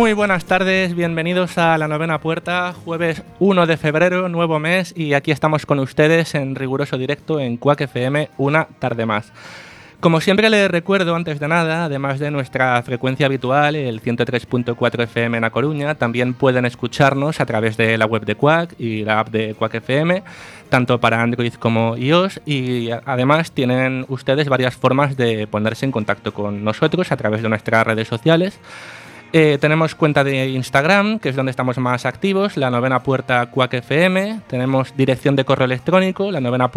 Muy buenas tardes, bienvenidos a La Novena Puerta, jueves 1 de febrero, nuevo mes, y aquí estamos con ustedes en riguroso directo en Quack FM, una tarde más. Como siempre les recuerdo, antes de nada, además de nuestra frecuencia habitual, el 103.4 FM en A Coruña, también pueden escucharnos a través de la web de Quack y la app de Quack FM, tanto para Android como iOS, y además tienen ustedes varias formas de ponerse en contacto con nosotros a través de nuestras redes sociales. Tenemos cuenta de Instagram, que es donde estamos más activos, La Novena Puerta Quack FM. Tenemos dirección de correo electrónico,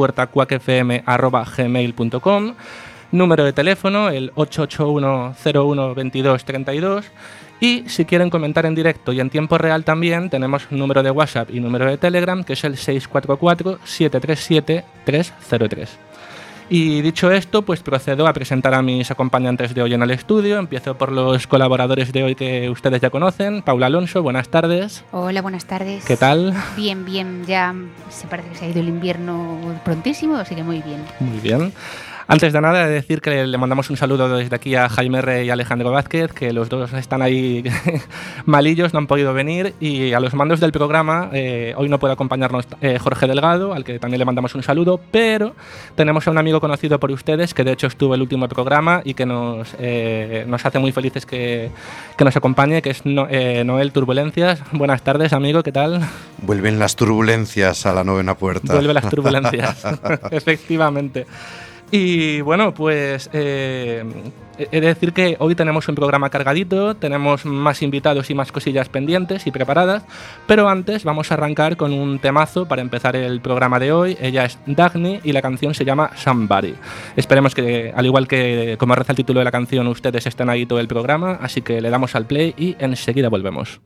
lanovenapuertaquackfm@gmail.com. Número de teléfono, el 881-01-22-32. Y si quieren comentar en directo y en tiempo real también, tenemos número de WhatsApp y número de Telegram, que es el 644-737-303. Y dicho esto, pues procedo a presentar a mis acompañantes de hoy en el estudio. Empiezo por los colaboradores de hoy que ustedes ya conocen. Paula Alonso, buenas tardes. Hola, buenas tardes. ¿Qué tal? Bien, bien. Ya se parece que se ha ido el invierno prontísimo, así que muy bien. Muy bien. Antes de nada, he de decir que le mandamos un saludo desde aquí a Jaime Rey y Alejandro Vázquez, que los dos están ahí malillos, no han podido venir, y a los mandos del programa hoy no puede acompañarnos Jorge Delgado, al que también le mandamos un saludo, pero tenemos a un amigo conocido por ustedes, que de hecho estuvo el último programa y que nos hace muy felices que nos acompañe, que es Noel Turbulencias. Buenas tardes, amigo, ¿qué tal? Vuelven las turbulencias a la novena puerta. Vuelven las turbulencias, efectivamente. Y bueno, pues he de decir que hoy tenemos un programa cargadito, tenemos más invitados y más cosillas pendientes y preparadas, pero antes vamos a arrancar con un temazo para empezar el programa de hoy. Ella es Dagny y la canción se llama Somebody. Esperemos que, al igual que como reza el título de la canción, ustedes estén ahí todo el programa, así que le damos al play y enseguida volvemos.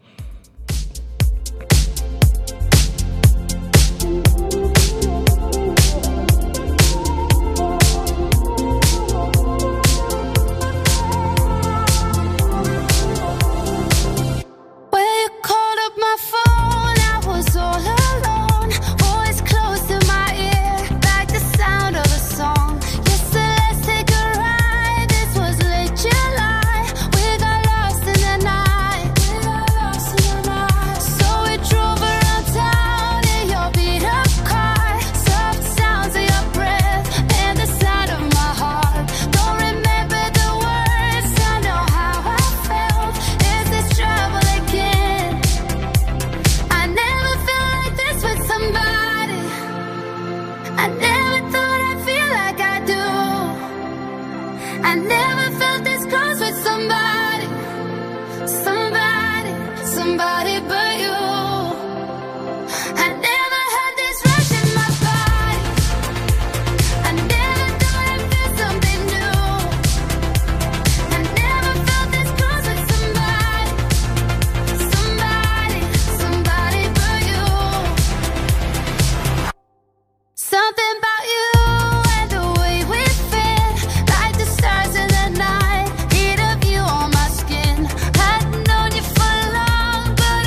Heat of you on my skin. I've known you for long, but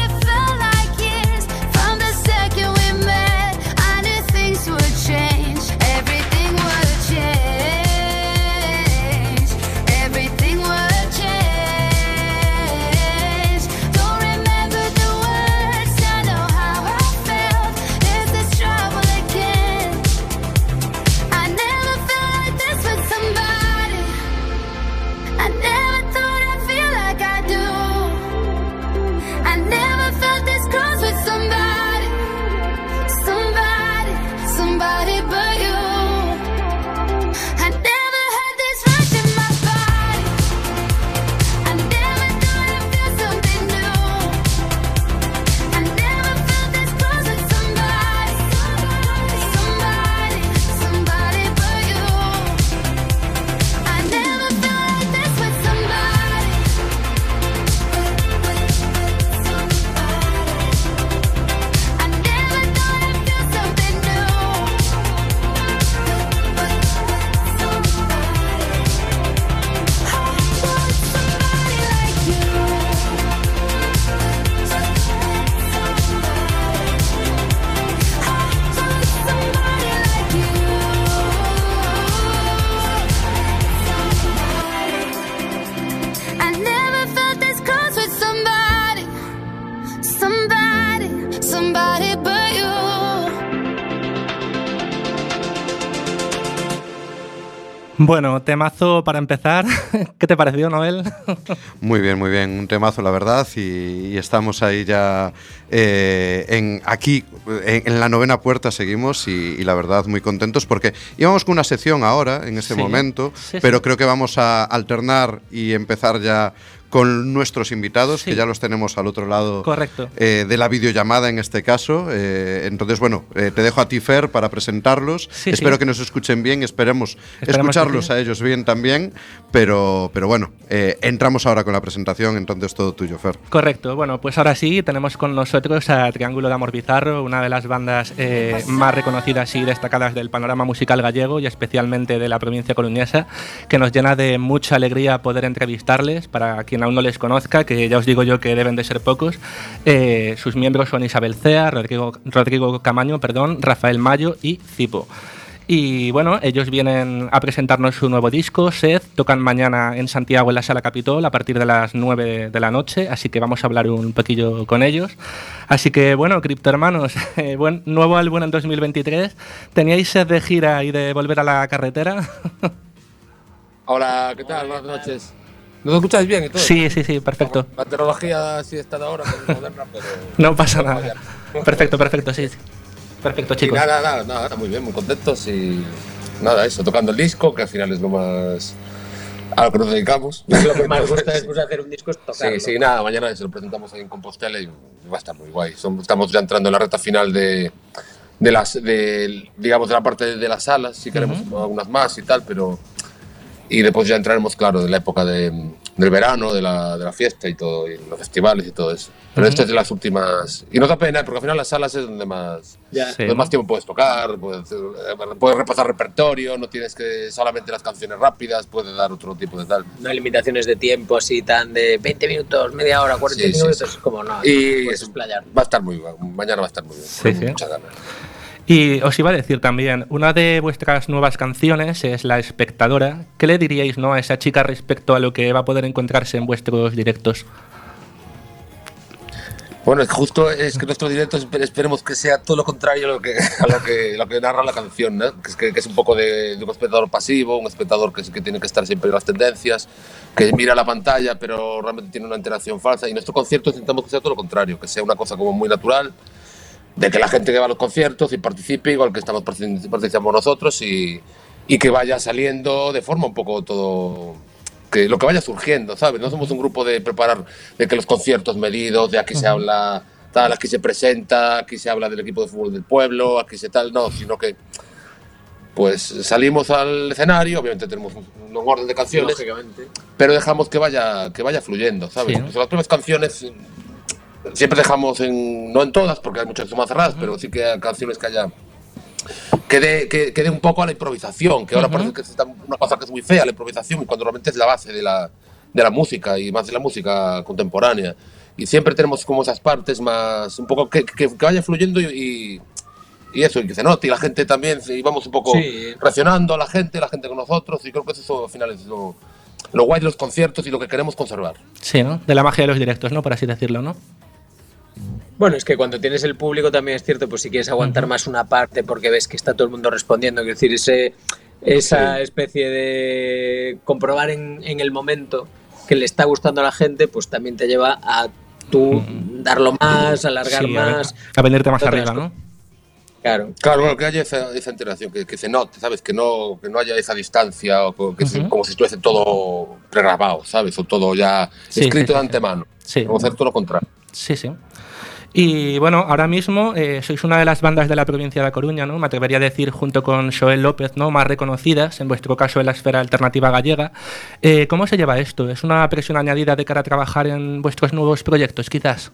somebody but you. Bueno, temazo para empezar. ¿Qué te pareció, Noel? Muy bien, un temazo, la verdad, y estamos ahí ya en la novena puerta seguimos y la verdad muy contentos porque íbamos con una sección ahora, en este momento, pero creo que vamos a alternar y empezar ya con nuestros invitados, que ya los tenemos al otro lado. Correcto. De la videollamada en este caso. Entonces, bueno, te dejo a ti, Fer, para presentarlos. Espero que nos escuchen bien, esperemos escucharlos a ellos bien también, pero bueno, entramos ahora con la presentación, entonces todo tuyo, Fer. Correcto. Bueno, pues ahora sí, tenemos con nosotros a Triángulo de Amor Bizarro, una de las bandas más reconocidas y destacadas del panorama musical gallego y especialmente de la provincia coruñesa, que nos llena de mucha alegría poder entrevistarles. Para quien aún no les conozca, que ya os digo yo que deben de ser pocos, sus miembros son Isabel Cea, Rodrigo Camaño, Rafael Mayo y Cipo. Y bueno, ellos vienen a presentarnos su nuevo disco, Sed. Tocan mañana en Santiago en la Sala Capitol a partir de las 9 de la noche, así que vamos a hablar un poquillo con ellos. Así que bueno, criptohermanos, nuevo álbum en 2023. ¿Teníais sed de gira y de volver a la carretera? Hola, ¿qué tal? Buenas noches. ¿Nos escucháis bien y todo? Sí, perfecto. La tecnología sí está de ahora, que es moderna, pero... No pasa nada. Perfecto, sí. Perfecto, chicos. Y nada, muy bien, muy contentos y... Nada, eso, tocando el disco, que al final es lo más... a lo que nos dedicamos. Lo que más gusta después de hacer un disco es tocarlo. Sí, nada, mañana se lo presentamos ahí en Compostela y va a estar muy guay. Estamos ya entrando en la recta final de la parte de las salas, si queremos algunas más y tal, pero... Y después ya entraremos, claro, en la época del verano, de la fiesta y todo, y los festivales y todo eso. Pero esto es de las últimas... Y no da pena, porque al final las salas es donde más, más tiempo puedes tocar, puedes repasar repertorio, no tienes que solamente las canciones rápidas, puedes dar otro tipo de tal. No hay limitaciones de tiempo así tan de 20 minutos, media hora, 45 minutos, como no. Y puedes explayar. Va a estar muy bien, mañana va a estar muy bien, con muchas ganas. Y os iba a decir también, una de vuestras nuevas canciones es La Espectadora. ¿Qué le diríais, a esa chica respecto a lo que va a poder encontrarse en vuestros directos? Bueno, justo es que nuestros directos esperemos que sea todo lo contrario a lo que narra la canción, ¿no? Que es un poco de un espectador pasivo, un espectador que tiene que estar siempre en las tendencias, que mira la pantalla pero realmente tiene una interacción falsa. Y en nuestro concierto intentamos que sea todo lo contrario, que sea una cosa como muy natural, de que la gente que va a los conciertos y participe igual que participamos nosotros y que vaya saliendo de forma un poco todo, que lo que vaya surgiendo, ¿sabes? No somos un grupo de preparar, de que los conciertos medidos, de aquí se habla tal, aquí se presenta, aquí se habla del equipo de fútbol del pueblo, aquí se tal, no, sino que pues salimos al escenario, obviamente tenemos un orden de canciones, lógicamente, pero dejamos que vaya fluyendo, ¿sabes? Sí. Pues las primeras canciones siempre dejamos no en todas, porque hay muchas que son más cerradas, pero sí que hay canciones que haya que dé un poco a la improvisación, que ahora parece que es una cosa que es muy fea, la improvisación, y cuando realmente es la base de la música, y más de la música contemporánea. Y siempre tenemos como esas partes más, un poco que vaya fluyendo y eso, y que se note, y la gente también, y vamos un poco reaccionando a la gente con nosotros, y creo que eso al final es lo guay de los conciertos y lo que queremos conservar. Sí, ¿no? De la magia de los directos, ¿no? Por así decirlo, ¿no? Bueno, es que cuando tienes el público también es cierto, pues si quieres aguantar más una parte porque ves que está todo el mundo respondiendo, quiero decir, esa especie de comprobar en el momento que le está gustando a la gente, pues también te lleva a tú darlo más, alargar más. A venirte más arriba, ¿no? Claro, bueno, que haya esa interacción, que se note, ¿sabes? Que no haya esa distancia, o que como si estuviese todo pregrabado, ¿sabes? O todo ya escrito de antemano. Sí. Vamos a hacer todo lo contrario. Sí. Y bueno, ahora mismo sois una de las bandas de la provincia de A Coruña, ¿no? Me atrevería a decir, junto con Xoel López, ¿no? Más reconocidas, en vuestro caso en la esfera alternativa gallega. ¿Cómo se lleva esto? ¿Es una presión añadida de cara a trabajar en vuestros nuevos proyectos, quizás?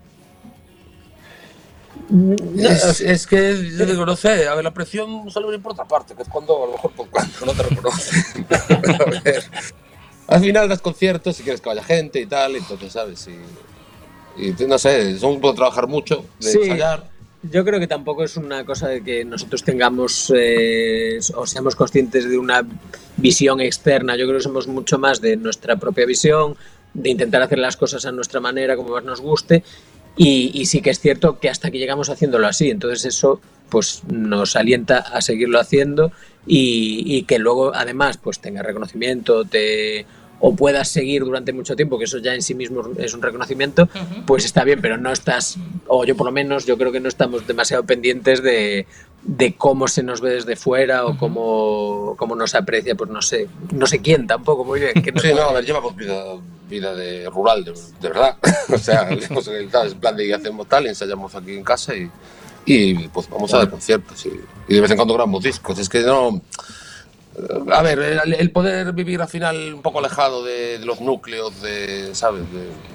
Es que, yo digo, no sé, a ver, la presión solo viene por otra parte, que es cuando, a lo mejor, cuando no te reconocen. A ver, al final das conciertos y quieres que vaya gente y tal, entonces, ¿sabes? Y no sé, somos de trabajar mucho, de ensayar. Yo creo que tampoco es una cosa de que nosotros tengamos o seamos conscientes de una visión externa. Yo creo que somos mucho más de nuestra propia visión, de intentar hacer las cosas a nuestra manera, como más nos guste. Y sí que es cierto que hasta aquí llegamos haciéndolo así, entonces eso pues nos alienta a seguirlo haciendo y que luego además pues tenga reconocimiento, o puedas seguir durante mucho tiempo, que eso ya en sí mismo es un reconocimiento, pues está bien, pero no estás, o yo por lo menos, yo creo que no estamos demasiado pendientes de cómo se nos ve desde fuera o cómo nos aprecia, pues no sé quién tampoco, muy bien. Que sí, no, a ver, llevamos vida de rural, de verdad. O sea, en plan de hacemos tal, ensayamos aquí en casa y pues vamos a dar conciertos y de vez en cuando grabamos discos. Es que no... A ver, el poder vivir al final un poco alejado de los núcleos, ¿sabes?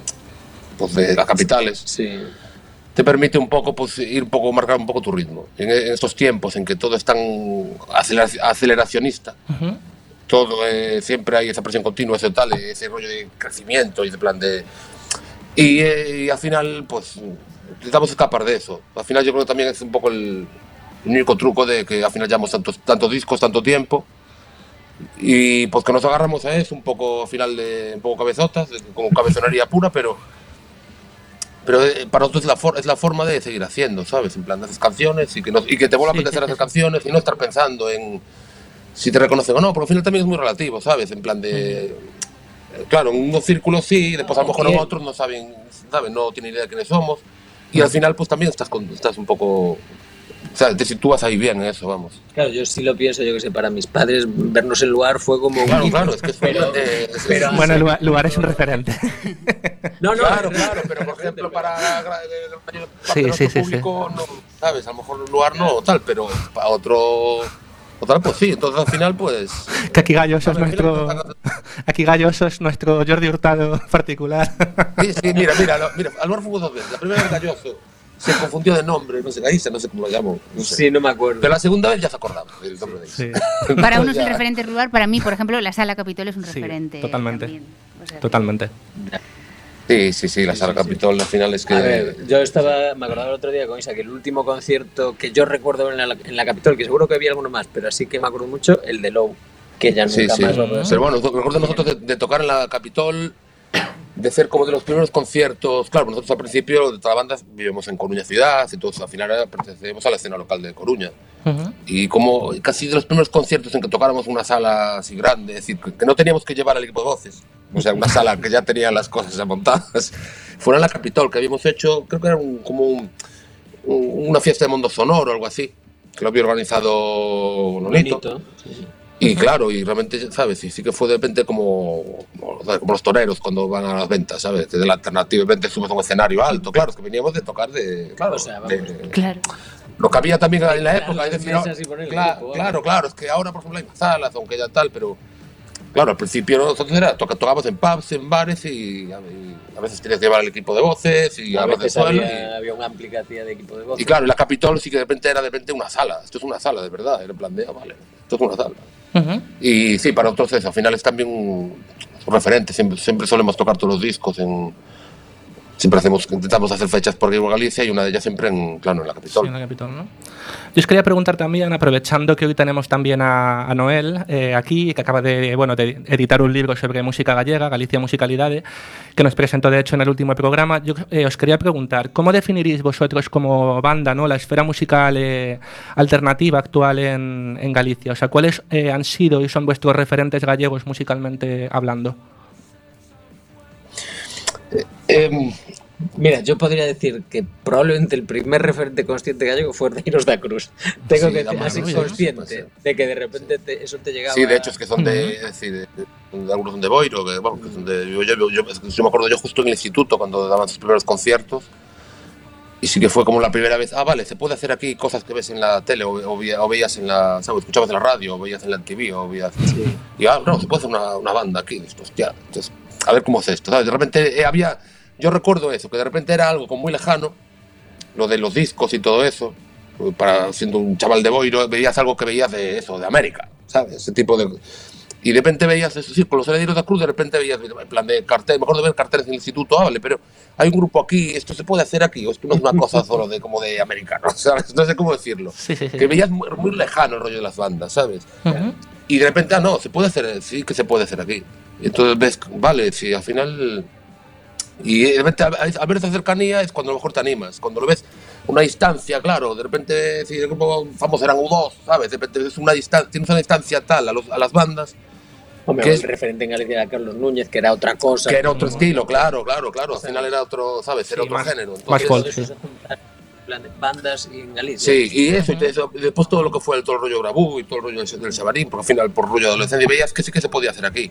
De las capitales, sí, te permite un poco pues, marcar un poco tu ritmo. En estos tiempos en que todo es tan aceleracionista, todo siempre hay esa presión continua, ese rollo de crecimiento y de plan de... Y al final, pues, intentamos escapar de eso. Al final yo creo que también es un poco el único truco de que al final llevamos tantos discos, tanto tiempo, y pues que nos agarramos a eso un poco al final un poco cabezotas, como cabezonería pura, pero para nosotros es la forma de seguir haciendo, ¿sabes? En plan, haces canciones y que te vuelva a apetecer hacer canciones y no estar pensando en si te reconocen o no, porque al final también es muy relativo, ¿sabes? En plan de... Claro, en unos círculos sí, después a lo mejor en otros no saben, no tienen idea de quiénes somos, y al final pues también estás un poco... O sea, te sitúas ahí bien en eso, vamos. Claro, yo sí lo pienso, yo que sé, para mis padres vernos en Luar fue como... Claro, es que pero bueno, Luar es un referente. No, claro, pero por ejemplo, para el público, no, ¿sabes? A lo mejor Luar no, tal, pero para otro... O tal, pues sí, entonces al final, pues... Que aquí Galloso es nuestro... Aquí Galloso es nuestro Jordi Hurtado particular. Sí, mira, al Luar fue 2 veces. La primera vez Galloso se confundió de nombre, no sé cómo lo llamo. No sé. Sí, no me acuerdo. Pero la segunda vez ya se acordaba del nombre de sí. Para uno es un referente rural, para mí, por ejemplo, la Sala Capitol es un referente. Totalmente. También. O sea, Totalmente. Sí, la Sala Capitol al final es que... A ver, me acordaba el otro día con Isa que el último concierto que yo recuerdo en la Capitol, que seguro que había alguno más, pero así que me acuerdo mucho, el de Low, que ya nunca más va a poder. Pero bueno, recuerdo nosotros de tocar en la Capitol, de ser como de los primeros conciertos. Claro, nosotros al principio de toda la banda vivimos en Coruña ciudad, entonces al final pertenecemos a la escena local de Coruña. Y como casi de los primeros conciertos en que tocáramos una sala así grande, es decir, que no teníamos que llevar al equipo de voces, o sea, una sala que ya tenía las cosas ya montadas, fuera en la Capitol, que habíamos hecho, creo que era una fiesta de mundo sonoro o algo así, que lo había organizado Nonito. Sí. Y claro, y realmente, ¿sabes? Y sí que fue de repente como los toreros cuando van a las ventas, ¿sabes? Desde la alternativa, de repente subes a un escenario alto. Claro, es que veníamos de tocar Claro, o sea, vamos. Claro. Lo que había también en la época, es decir, claro, es que ahora, por ejemplo, hay más salas, aunque ya tal, pero claro, al principio nosotros tocábamos en pubs, en bares y a veces tenías que llevar el equipo de voces y a veces había una amplia cantidad de equipo de voces. Y claro, la Capitol sí que de repente era una sala. Esto es una sala, de verdad. Era en plan de, vale, esto es una sala. Y sí, para nosotros al final es también un referente. Siempre solemos tocar todos los discos intentamos hacer fechas por aquí en Galicia y una de ellas siempre en la Capitol. Sí, en la Capitol, ¿no? Yo os quería preguntar también, aprovechando que hoy tenemos también a Noel aquí, que acaba de editar un libro sobre música gallega, Galicia Musicalidade, que nos presentó de hecho en el último programa. Yo os quería preguntar, ¿cómo definiréis vosotros como banda, ¿no?, la esfera musical alternativa actual en Galicia? O sea, ¿cuáles han sido y son vuestros referentes gallegos musicalmente hablando? Mira, yo podría decir que probablemente el primer referente consciente gallego fue Reinos da Cruz. Tengo que ser así consciente de que de repente eso te llegaba. Sí, de hecho es que son algunos son de Boiro, que son de, yo me acuerdo yo justo en el instituto cuando daban sus primeros conciertos. Y sí que fue como la primera vez, vale, se puede hacer aquí cosas que ves en la tele o veías en la, ¿sabes? Escuchabas en la radio o veías en la TV o veías... Sí. Y no, se puede hacer una banda aquí. Hostia, entonces, a ver cómo es esto, ¿sabes? De repente yo recuerdo eso, que de repente era algo como muy lejano, lo de los discos y todo eso. Siendo un chaval de Boiro, veías algo que veías de eso, de América, ¿sabes? Ese tipo de... Y de repente veías eso, sí, con los Herederos da Cruz, de repente veías, en plan de cartel, mejor de ver carteles en el instituto, vale, pero hay un grupo aquí, esto se puede hacer aquí, o esto no es una cosa solo como de americano, ¿sabes? No sé cómo decirlo. Sí. Que veías muy lejano el rollo de las bandas, ¿sabes? Y de repente, no, se puede hacer, sí que se puede hacer aquí. Y entonces ves, vale, si al final Y de repente, al ver esa cercanía es cuando a lo mejor te animas. Cuando lo ves una distancia, claro, de repente, si el grupo famoso eran U2, ¿sabes? De repente es una distancia, tienes una distancia tal a las bandas. Hombre, que el referente en Galicia era Carlos Núñez, que era otra cosa. Que era otro estilo, claro. Al final era otro, ¿sabes? Era otro género. Entonces, más folk, sí. En plan de bandas y en Galicia. Sí, y eso, y después todo lo que fue todo el rollo Grabú y todo el rollo del Xabarín, porque al final por rollo de adolescencia veías que sí que se podía hacer aquí.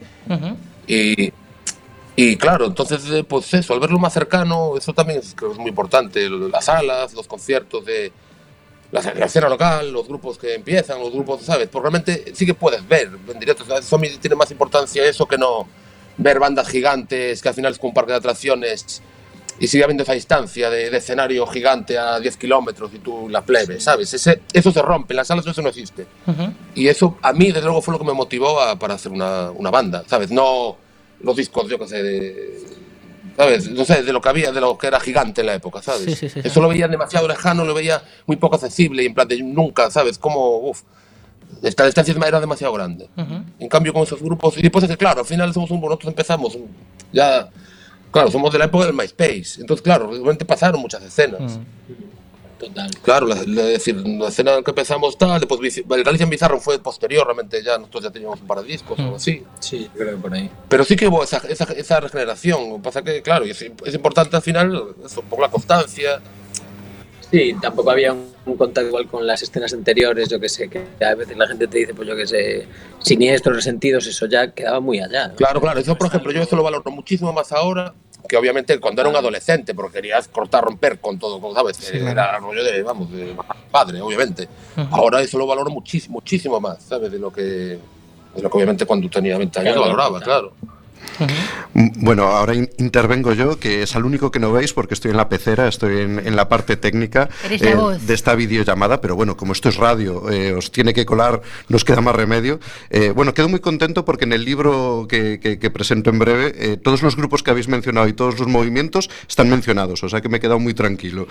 Y claro, entonces pues eso, al verlo más cercano, eso también creo que es muy importante, las salas, los conciertos de la escena local, los grupos que empiezan, los grupos, ¿sabes? Porque realmente sí que puedes ver en directo, eso tiene más importancia eso que no ver bandas gigantes que al final es como un parque de atracciones y sigue habiendo esa distancia de escenario gigante a 10 kilómetros y tú la plebe, ¿sabes? Eso se rompe, en las salas eso no existe. Y eso a mí, desde luego, fue lo que me motivó para hacer una banda, ¿sabes? No los discos, yo qué sé, ¿sabes? No sé, de lo que había, de lo que era gigante en la época, ¿sabes? Sí. Eso lo veía demasiado lejano, lo veía muy poco accesible y en plan de nunca, ¿sabes? Como, esta distancia era demasiado grande. En cambio, con esos grupos, y después es que, claro, al final nosotros empezamos ya... Claro, somos de la época del MySpace. Entonces, claro, realmente pasaron muchas escenas. Total. Claro, la escena en que empezamos tal, después el Galicia en Bizarro fue posterior, realmente ya nosotros ya teníamos un par de discos o algo así. Sí, creo que por ahí. Pero sí que hubo esa regeneración. Lo que pasa que, claro, es importante al final, eso, un poco la constancia. Sí, tampoco había un contacto igual con las escenas anteriores, yo que sé, que a veces la gente te dice, pues yo que sé, Siniestros, Resentidos, eso ya quedaba muy allá, ¿no? Claro, eso por ejemplo, yo eso lo valoro muchísimo más ahora, que obviamente cuando era un adolescente, porque querías cortar, romper con todo, ¿sabes? Sí, era el rollo de padre, obviamente. Ahora eso lo valoro muchísimo más, ¿sabes? De lo que obviamente cuando tenía 20 años lo valoraba, claro. Bueno, ahora intervengo yo, que es al único que no veis porque estoy en la pecera, estoy en la parte técnica de esta videollamada, pero bueno, como esto es radio, os tiene que colar, nos queda más remedio. Bueno, quedo muy contento porque en el libro que presento en breve, todos los grupos que habéis mencionado y todos los movimientos están mencionados, o sea que me he quedado muy tranquilo.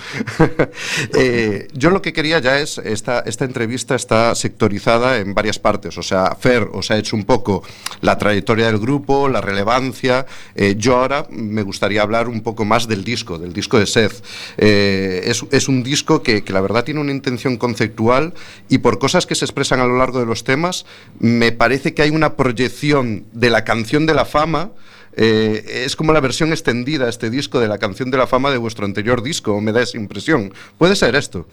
Yo lo que quería ya es, esta entrevista está sectorizada en varias partes, o sea, Fer os ha hecho un poco la trayectoria del grupo, la relevancia. Yo ahora me gustaría hablar un poco más del disco de Seth. Es un disco que la verdad tiene una intención conceptual y por cosas que se expresan a lo largo de los temas, me parece que hay una proyección de la canción de la fama. Es como la versión extendida, este disco, de la canción de la fama de vuestro anterior disco, me da esa impresión. ¿Puede ser esto?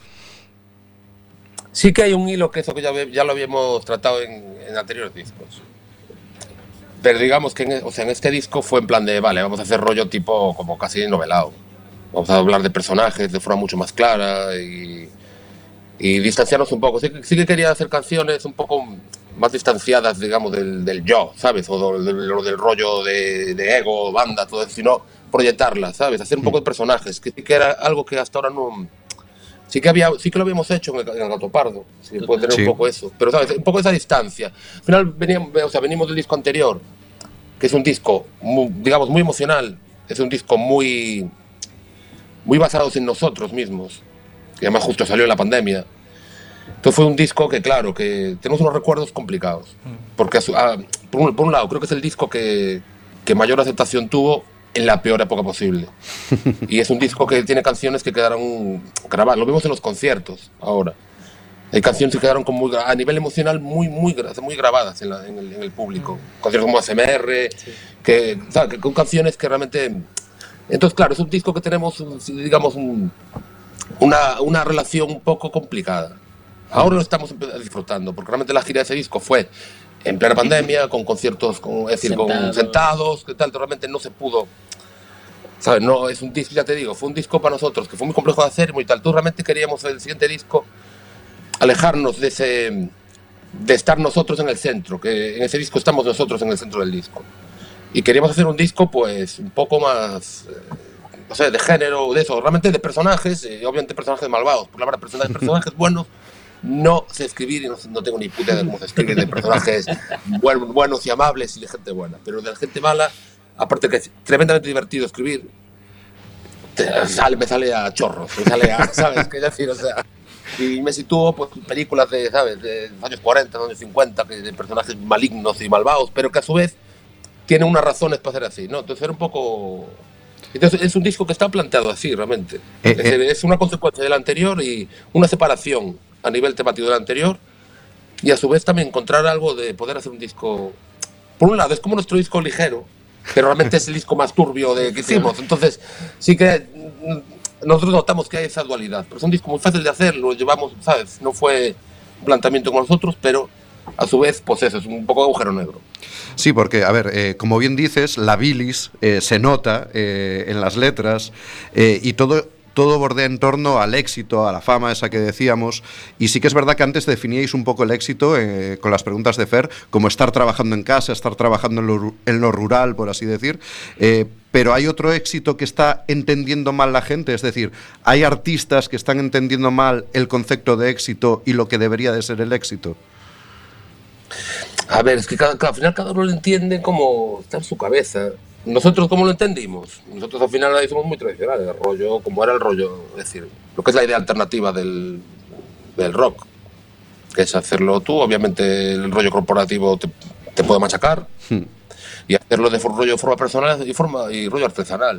Sí que hay un hilo que eso que ya lo habíamos tratado en anteriores discos. Pero digamos que en este disco fue en plan de, vale, vamos a hacer rollo tipo como casi novelado. Vamos a hablar de personajes de forma mucho más clara y distanciarnos un poco. Sí que quería hacer canciones un poco más distanciadas, digamos, del yo, ¿sabes? O del rollo de ego, banda, todo eso, sino proyectarlas, ¿sabes? Hacer un poco de personajes, que sí que era algo que hasta ahora no... Sí que lo habíamos hecho en el Gato Pardo, sí, puede tener un poco eso, pero ¿sabes? Un poco esa distancia. Al final venimos del disco anterior, que es un disco, digamos, muy emocional, es un disco muy basado en nosotros mismos, que además justo salió en la pandemia. Entonces fue un disco que, claro, que tenemos unos recuerdos complicados, porque por un lado creo que es el disco que mayor aceptación tuvo en la peor época posible. Y es un disco que tiene canciones que quedaron grabadas. Lo vemos en los conciertos ahora. Hay canciones que quedaron a nivel emocional muy grabadas en el público. Conciertos como ASMR, con canciones que realmente... Entonces, claro, es un disco que tenemos, digamos, una relación un poco complicada. Ahora lo estamos disfrutando, porque realmente la gira de ese disco fue en plena pandemia, con conciertos, con sentados, que tal, realmente no se pudo, ¿sabes? No, es un disco, ya te digo, fue un disco para nosotros que fue muy complejo de hacer y muy tal. Tú realmente queríamos el siguiente disco alejarnos de estar nosotros en el centro, que en ese disco estamos nosotros en el centro del disco. Y queríamos hacer un disco, pues, un poco más, no sé, de género, de eso, realmente de personajes, obviamente personajes malvados, porque la verdad, personajes buenos, no sé escribir y no tengo ni puta idea de cómo se escribe de personajes buenos y amables y de gente buena. Pero de la gente mala, aparte que es tremendamente divertido escribir, me sale a chorros, ¿sabes? ¿Qué decir? O sea, y me sitúo pues películas de, ¿sabes? De los años 40, años 50, de personajes malignos y malvados, pero que a su vez tienen unas razones para ser así, ¿no? Entonces era un poco... Entonces es un disco que está planteado así, realmente. Es decir, es una consecuencia del anterior y una separación a nivel temático del anterior, y a su vez también encontrar algo de poder hacer un disco. Por un lado, es como nuestro disco ligero, pero realmente es el disco más turbio que hicimos. Entonces, sí que nosotros notamos que hay esa dualidad. Pero es un disco muy fácil de hacer, lo llevamos, ¿sabes? No fue un planteamiento con nosotros, pero a su vez, pues eso, es un poco agujero negro. Sí, porque, a ver, como bien dices, la bilis se nota en las letras y todo bordea en torno al éxito, a la fama esa que decíamos, y sí que es verdad que antes definíais un poco el éxito con las preguntas de Fer, como estar trabajando en casa, estar trabajando en lo rural, por así decir, pero hay otro éxito que está entendiendo mal la gente, es decir, hay artistas que están entendiendo mal el concepto de éxito y lo que debería de ser el éxito. A ver, es que al final cada uno lo entiende como está en su cabeza. ¿Nosotros cómo lo entendimos? Nosotros al final ahí somos muy tradicionales, el rollo, como era el rollo, es decir, lo que es la idea alternativa del rock, que es hacerlo tú. Obviamente el rollo corporativo te puede machacar, y hacerlo de forma personal y rollo artesanal.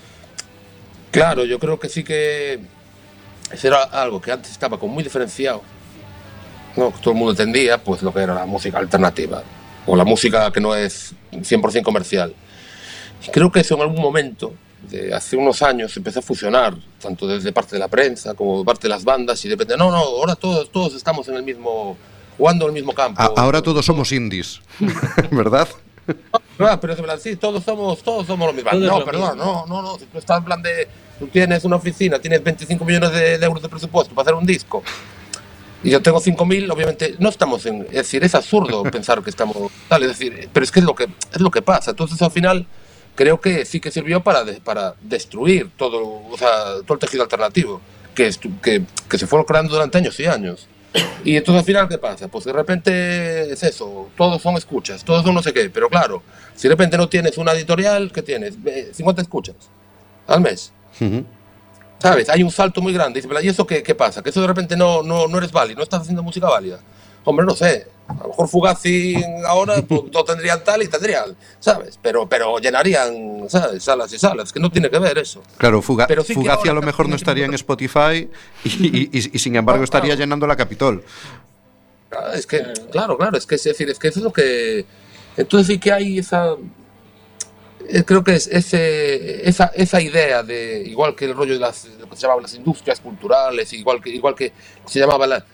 Claro, yo creo que sí que eso era algo que antes estaba como muy diferenciado, ¿no? Todo el mundo entendía pues lo que era la música alternativa o la música que no es 100% comercial. Y creo que eso en algún momento, de hace unos años, empezó a fusionar, tanto desde parte de la prensa como de parte de las bandas, y de repente, no, ahora todos estamos en el mismo, jugando en el mismo campo. Ahora todos somos indies, ¿verdad? No, pero es verdad, sí, todos somos lo mismo. No, perdón, no, si tú estás en plan de, tú tienes una oficina, tienes 25 millones de euros de presupuesto para hacer un disco, y yo tengo 5.000, obviamente no estamos en... Es decir, es absurdo pensar que estamos... Tal, es decir, pero es que es lo que pasa. Entonces, al final, creo que sí que sirvió para destruir todo el tejido alternativo que se fue creando durante años y años. Y entonces, al final, ¿qué pasa? Pues de repente es eso, todos son escuchas, todos son no sé qué. Pero claro, si de repente no tienes una editorial, ¿qué tienes? 50 escuchas al mes. Uh-huh. ¿Sabes? Hay un salto muy grande. ¿Y eso qué pasa? Que eso de repente no eres válido, no estás haciendo música válida. Hombre, no sé. A lo mejor Fugazi ahora pues, no tendrían tal y tendrían, ¿sabes? Pero llenarían, ¿sabes? Salas y salas, que no tiene que ver eso. Claro, sí Fugazi a lo mejor no estaría en Spotify y sin embargo estaría llenando la Capitol. Es que, claro, es que es decir, es que eso es lo que... Entonces sí que hay esa... Creo que es esa idea de, igual que el rollo de lo que se llamaban las industrias culturales, igual que se llamaba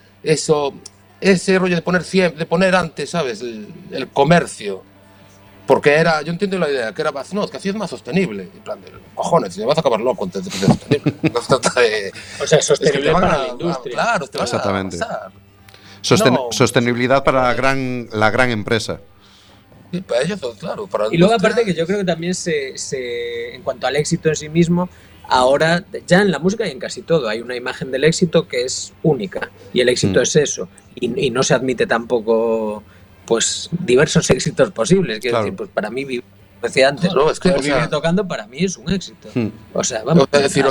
ese rollo de poner antes, ¿sabes? El comercio, porque yo entiendo la idea, que era más, no, es que así es más sostenible, en plan de, cojones, te vas a acabar loco antes de ser sostenible. No se trata de... O sea, sostenible para la industria. Claro, te van exactamente. a Sostenibilidad para la gran empresa. Sí, para ellos, claro. Y luego aparte que yo creo que también en cuanto al éxito en sí mismo, ahora ya en la música y en casi todo hay una imagen del éxito que es única, y el éxito es eso, y no se admite tampoco pues diversos éxitos posibles. Quiero decir, pues para mí, decía antes, es que vivir tocando para mí es un éxito. O sea, vamos. Es decir,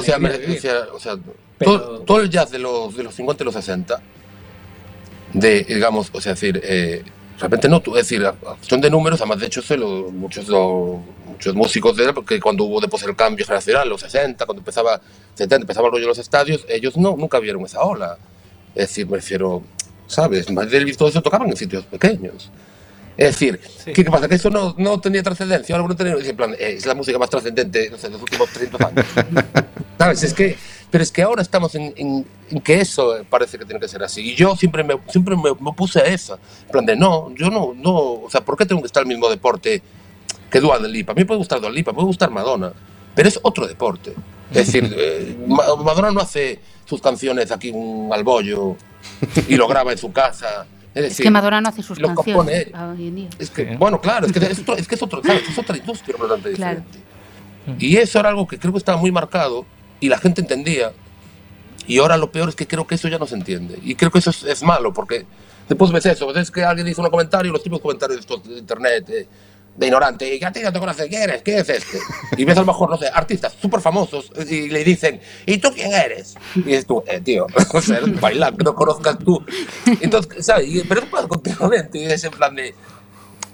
todo el jazz de los 50 y los 60, digamos, o sea, decir, realmente no, es decir, son de números, además de hecho muchos músicos porque cuando hubo después el cambio generacional, los 60, cuando empezaba el rollo de los estadios, ellos nunca vieron esa ola. Es decir, me refiero, ¿sabes? Madrid y todo eso tocaban en sitios pequeños. Es decir, sí. ¿Qué pasa? Que eso no tenía trascendencia, ahora no tenía, en plan, es la música más trascendente, no sé, de los últimos 300 años. ¿Sabes? Pero es que ahora estamos en que eso parece que tiene que ser así. Y yo siempre me puse a eso. En plan de, yo no, o sea, ¿por qué tengo que estar el mismo deporte que Dua Lipa? A mí me puede gustar Dua Lipa, me puede gustar Madonna, pero es otro deporte. Es decir, Madonna no hace sus canciones aquí al bollo y lo graba en su casa. Es que Madonna no hace sus canciones hoy en día. Es que, bueno, claro, es otra industria bastante diferente. Y eso era algo que creo que estaba muy marcado y la gente entendía. Y ahora lo peor es que creo que eso ya no se entiende. Y creo que eso es malo, porque después ves eso, ves que alguien dice un comentario, los típicos comentarios de internet, de ignorante, y a ti no te conoces, ¿quién eres? ¿Qué es este? Y ves a lo mejor, no sé, artistas súper famosos y le dicen, ¿y tú quién eres? Y dices tú, tío, o sea, eres un bailán, que no conozcas tú. Entonces, ¿sabes? Pero eso pasa continuamente, y es en plan de...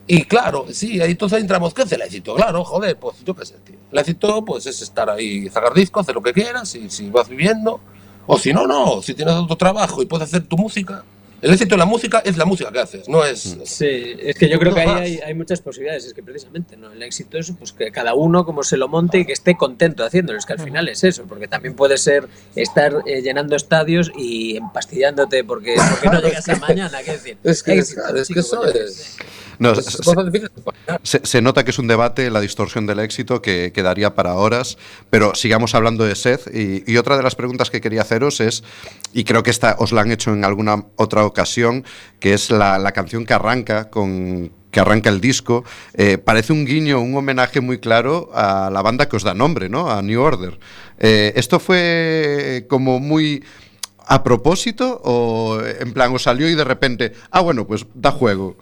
Y claro, sí, ahí entonces entramos, ¿qué es el éxito? Claro, joder, pues yo qué sé, tío. El éxito pues es estar ahí, sacar discos, hacer lo que quieras, y si vas viviendo, o si no, no, si tienes otro trabajo y puedes hacer tu música. El éxito de la música es la música que haces, no es... Sí, es que yo creo que ahí hay muchas posibilidades, es que precisamente, ¿no? El éxito es pues que cada uno como se lo monte y que esté contento haciéndolo, es que al final es eso, porque también puede ser estar llenando estadios y empastillándote porque no llegas a mañana, ¿qué decir? Es que Éxito, eso es... No, Es cosas difíciles de imaginar. se nota que es un debate, la distorsión del éxito, que quedaría para horas, pero sigamos hablando de Seth. Y otra de las preguntas que quería haceros es, y creo que esta os la han hecho en alguna otra ocasión, que es la canción que arranca el disco. Parece un guiño, un homenaje muy claro a la banda que os da nombre, ¿no? A New Order. ¿Esto fue como muy a propósito o en plan os salió y de repente, bueno, pues da juego?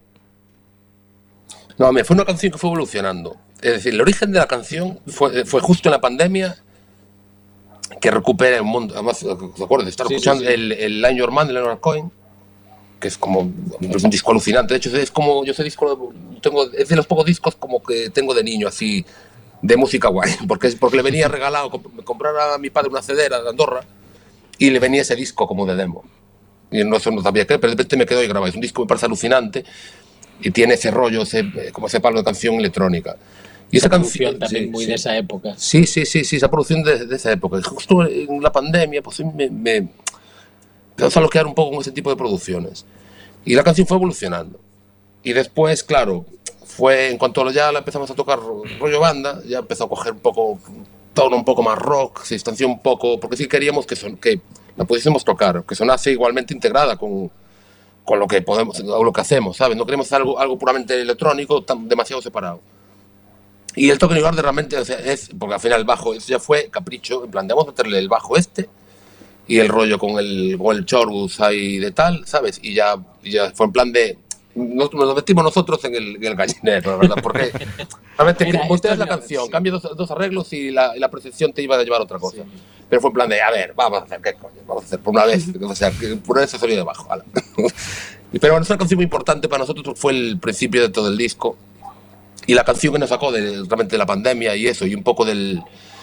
No, fue una canción que fue evolucionando. Es decir, el origen de la canción fue justo en la pandemia, que recupera un mundo. Además, ¿te acuerdas de estar escuchando el Line Your Man de Leonard Cohen? Que es como un disco alucinante. De hecho, es como yo ese disco es de los pocos discos como que tengo de niño, así, de música guay. Porque le venía regalado, me comprara a mi padre una cedera de Andorra y le venía ese disco como de demo. Y eso no sabía qué, pero de repente me quedó ahí grabado. Es un disco que me parece alucinante. Y tiene ese rollo, como ese palo de canción electrónica. Y esa canción también muy de esa época. Sí, esa producción de esa época. Y justo en la pandemia, pues me empezó a bloquear un poco con ese tipo de producciones. Y la canción fue evolucionando. Y después, claro, en cuanto ya la empezamos a tocar rollo banda, ya empezó a coger un poco, tono un poco más rock, se distanció un poco, porque sí queríamos que la pudiésemos tocar, que sonase igualmente integrada con lo que podemos o lo que hacemos, ¿sabes? No queremos hacer algo puramente electrónico, demasiado separado. Y el toque New Order realmente porque al final el bajo, eso ya fue capricho, en plan, vamos a meterle el bajo y el rollo con el chorus ahí de tal, ¿sabes? Y ya fue en plan de... Nos metimos nosotros en el gallinero, la verdad, porque realmente montas la canción, cambias dos arreglos y la percepción te iba a llevar a otra cosa. Sí. Pero fue en plan de, a ver, vamos a hacer, ¿qué coño? Vamos a hacer por una vez, o sea, por una vez se salió de abajo. Pero bueno, es una canción muy importante para nosotros, fue el principio de todo el disco. Y la canción que nos sacó realmente de la pandemia y eso, y un poco del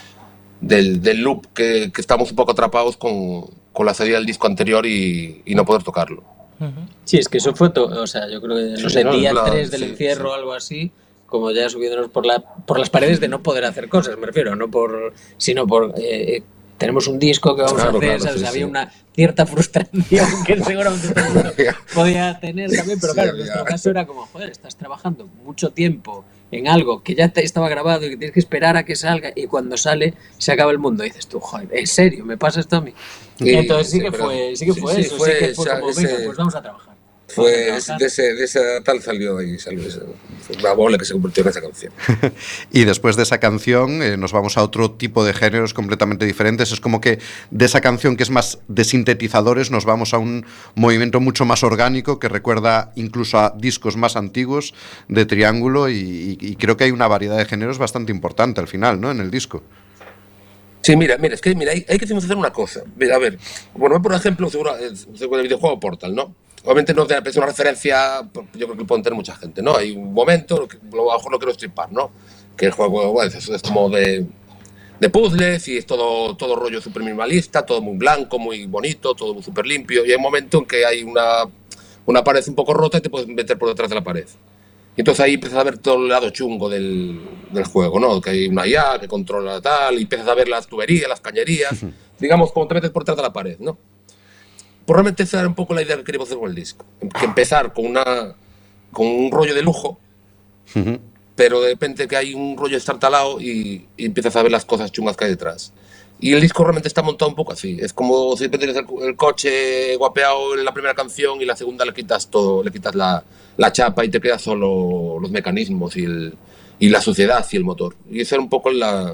loop que estamos un poco atrapados con la salida del disco anterior y no poder tocarlo. Sí, es que eso fue o sea, yo creo que, no sé, día 3 del encierro o algo así, como ya subiéndonos por las paredes de no poder hacer cosas, me refiero, sino por tenemos un disco que vamos a hacer, ¿sabes? Había una cierta frustración que seguramente todo el mundo podía tener también, pero claro, en nuestro caso era como, joder, estás trabajando mucho tiempo en algo que ya estaba grabado y que tienes que esperar a que salga, y cuando sale se acaba el mundo y dices tú, joder, ¿en serio me pasa esto a mí? Y entonces sí que fue eso, sí que fue como, venga, pues vamos a trabajar. Fue de esa tal salió eso. Fue una bola que se convirtió en esa canción. Y después de esa canción nos vamos a otro tipo de géneros completamente diferentes. Es como que de esa canción que es más de sintetizadores nos vamos a un movimiento mucho más orgánico que recuerda incluso a discos más antiguos de Triángulo y creo que hay una variedad de géneros bastante importante al final, ¿no? En el disco. Sí, mira, hay que hacer una cosa. Mira, a ver, bueno, por ejemplo, seguro el videojuego Portal, ¿no? Obviamente no es una referencia, yo creo que puede tener mucha gente, ¿no? Hay un momento, a lo mejor no quiero estripar, ¿no? Que el juego bueno, es como de puzzles y es todo rollo súper minimalista, todo muy blanco, muy bonito, todo muy súper limpio. Y hay un momento en que hay una pared un poco rota y te puedes meter por detrás de la pared. Y entonces ahí empiezas a ver todo el lado chungo del juego, ¿no? Que hay una IA que controla tal, y empiezas a ver las tuberías, las cañerías, digamos, como te metes por detrás de la pared, ¿no? Probablemente esa era un poco la idea que queríamos hacer con el disco. Que empezar con un rollo de lujo, pero de repente que hay un rollo estartalado y empiezas a ver las cosas chungas que hay detrás. Y el disco realmente está montado un poco así. Es como si tienes el coche guapeado en la primera canción y la segunda le quitas todo, le quitas la chapa y te quedan solo los mecanismos y la suciedad y el motor. Y esa era un poco la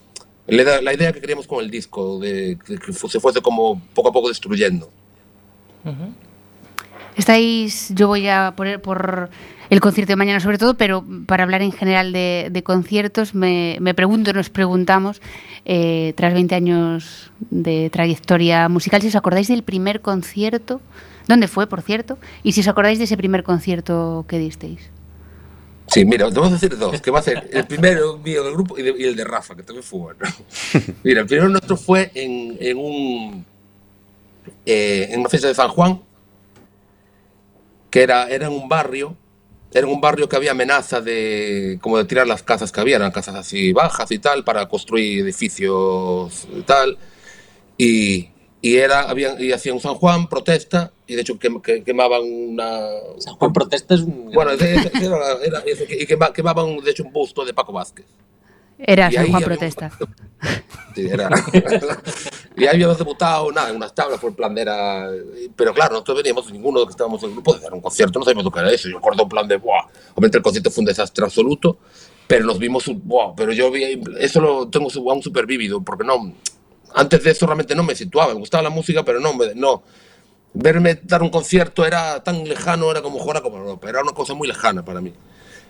idea que queríamos con el disco, de que se fuese como poco a poco destruyendo. Yo voy a poner por el concierto de mañana sobre todo, pero para hablar en general de conciertos, nos preguntamos, tras 20 años de trayectoria musical, si os acordáis del primer concierto, ¿dónde fue, por cierto? Y si os acordáis de ese primer concierto que disteis. Sí, mira, te vamos a decir dos, que va a ser el primero mío del grupo y el de Rafa, que también fue bueno. Mira, el primero nuestro fue en una fiesta de San Juan, que era en un barrio que había amenaza como de tirar las casas que había, eran casas así bajas y tal, para construir edificios y tal, y hacían un San Juan, protesta, y de hecho quemaban una... San Juan protesta es un... Bueno, y quemaban de hecho un busto de Paco Vázquez. Era Y San ahí Juan había protesta. Sí, era. Y ahí habíamos debutado, nada, en unas tablas por plan de era. Pero claro, nosotros veníamos, ninguno de los que estábamos en el grupo, de dar un concierto, no sabíamos lo que era eso. Yo recuerdo un plan de, ¡buah! Obviamente el concierto fue un desastre absoluto, pero nos vimos, ¡buah! Pero yo vi, eso lo tengo aún súper vívido, porque no. Antes de eso realmente no me situaba, me gustaba la música, pero no. Verme dar un concierto era tan lejano, era como jugar a Copa Europa, era una cosa muy lejana para mí.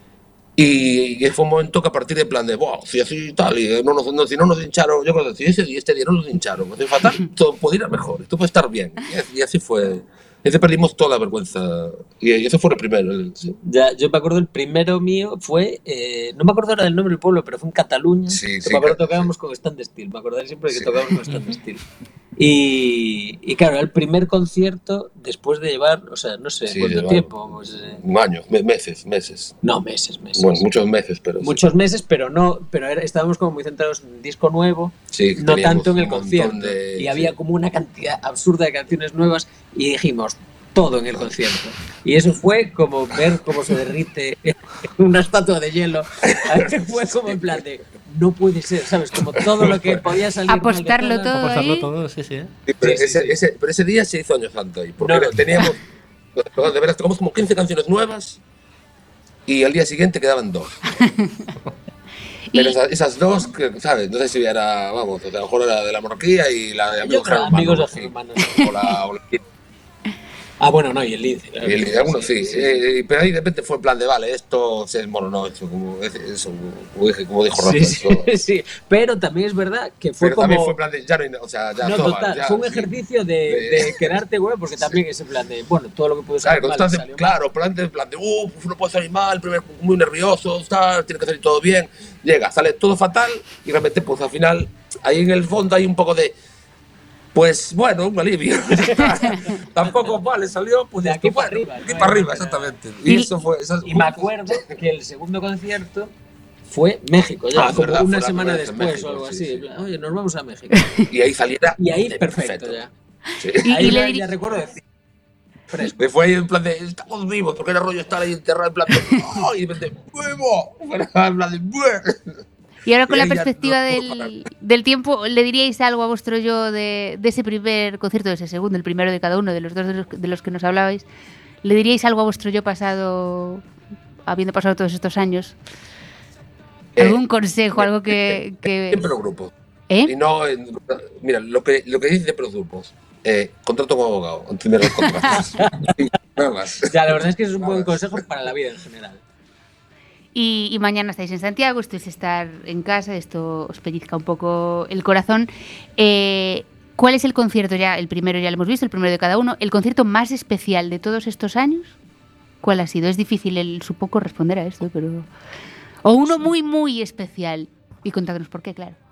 Y fue un momento que a partir de plan de, wow, si así tal, y si no nos hincharon, yo creo que si este día no nos hincharon, no hace fatal, todo puede ir a mejor, esto puede estar bien. Y así fue. Ese perdimos toda la vergüenza. Y ese fue el primero. Sí. Ya, yo me acuerdo, el primero mío fue, no me acuerdo ahora del nombre del pueblo, pero fue en Cataluña. Sí, me acuerdo que tocábamos con Stand Still, me acordaré siempre de que tocábamos con Stand Still. Y claro, el primer concierto después de llevar, o sea, no sé, cuánto tiempo. Pues, años, meses. No, meses. Bueno, muchos meses, pero. Muchos meses, pero no, estábamos como muy centrados en un disco nuevo, sí, no tanto en el concierto. Y sí. había como una cantidad absurda de canciones nuevas y dijimos todo en el concierto. Y eso fue como ver cómo se derrite una estatua de hielo. Fue como en plan de, no puede ser, ¿sabes? Como todo lo que podía salir. Apostarlo todo. Apostarlo ahí. todo, sí. Sí, pero ese día se hizo Año Santo ahí, porque teníamos, de veras, tocamos como 15 canciones nuevas y al día siguiente quedaban 2. Pero esas dos, que, ¿sabes? No sé si era, vamos, a lo mejor era de la monarquía y la de amigos de hermanos. O la bueno, no, y el Lince. Y el Lince, algunos sí. Pero ahí de repente fue en plan de, vale, esto es bueno, no, eso, como dijo Rafa. Sí, pero también es verdad que fue pero también fue en plan de, ya no hay, o sea, ya no, todo total, ya, fue un ejercicio de quedarte, güey, porque también es en plan de, bueno, todo lo que puede salir mal. Claro, en plan de, no puede salir mal, primero muy nervioso, tal, tiene que salir todo bien. Llega, sale todo fatal y realmente, pues al final, ahí en el fondo hay un poco de, pues bueno, un alivio. Tampoco vale, salió pues de aquí para arriba. Aquí para arriba, exactamente. Y eso fue. Y me acuerdo que el segundo concierto fue México, ya, como verdad, una semana después México, o algo así. Sí. Oye, nos vamos a México. Y ahí saliera. Y ahí perfecto ya. Sí. Ahí ya recuerdo decir. Me fue ahí en plan de, estamos vivos, porque era rollo estar ahí enterrado en plan de, ¡ay! Y de repente, ¡vivo! En plan de, ¡bueh! Y ahora con la perspectiva del tiempo, ¿le diríais algo a vuestro yo de ese primer concierto, de ese segundo, el primero de cada uno, de los dos de los que nos hablabais? ¿Le diríais algo a vuestro yo pasado, habiendo pasado todos estos años? ¿Algún consejo, algo que...? Siempre los grupos. Y no, mira, lo que dice siempre los grupos. Contrato con abogado, entender los contratos. Nada más. Ya, la verdad es que es un buen consejo para la vida en general. Y mañana estáis en Santiago, esto es estar en casa, esto os pellizca un poco el corazón. ¿Cuál es el concierto ya? El primero ya lo hemos visto, el primero de cada uno. ¿El concierto más especial de todos estos años? ¿Cuál ha sido? Es difícil supongo responder a esto, pero... O uno muy, muy especial. Y contadnos por qué, claro.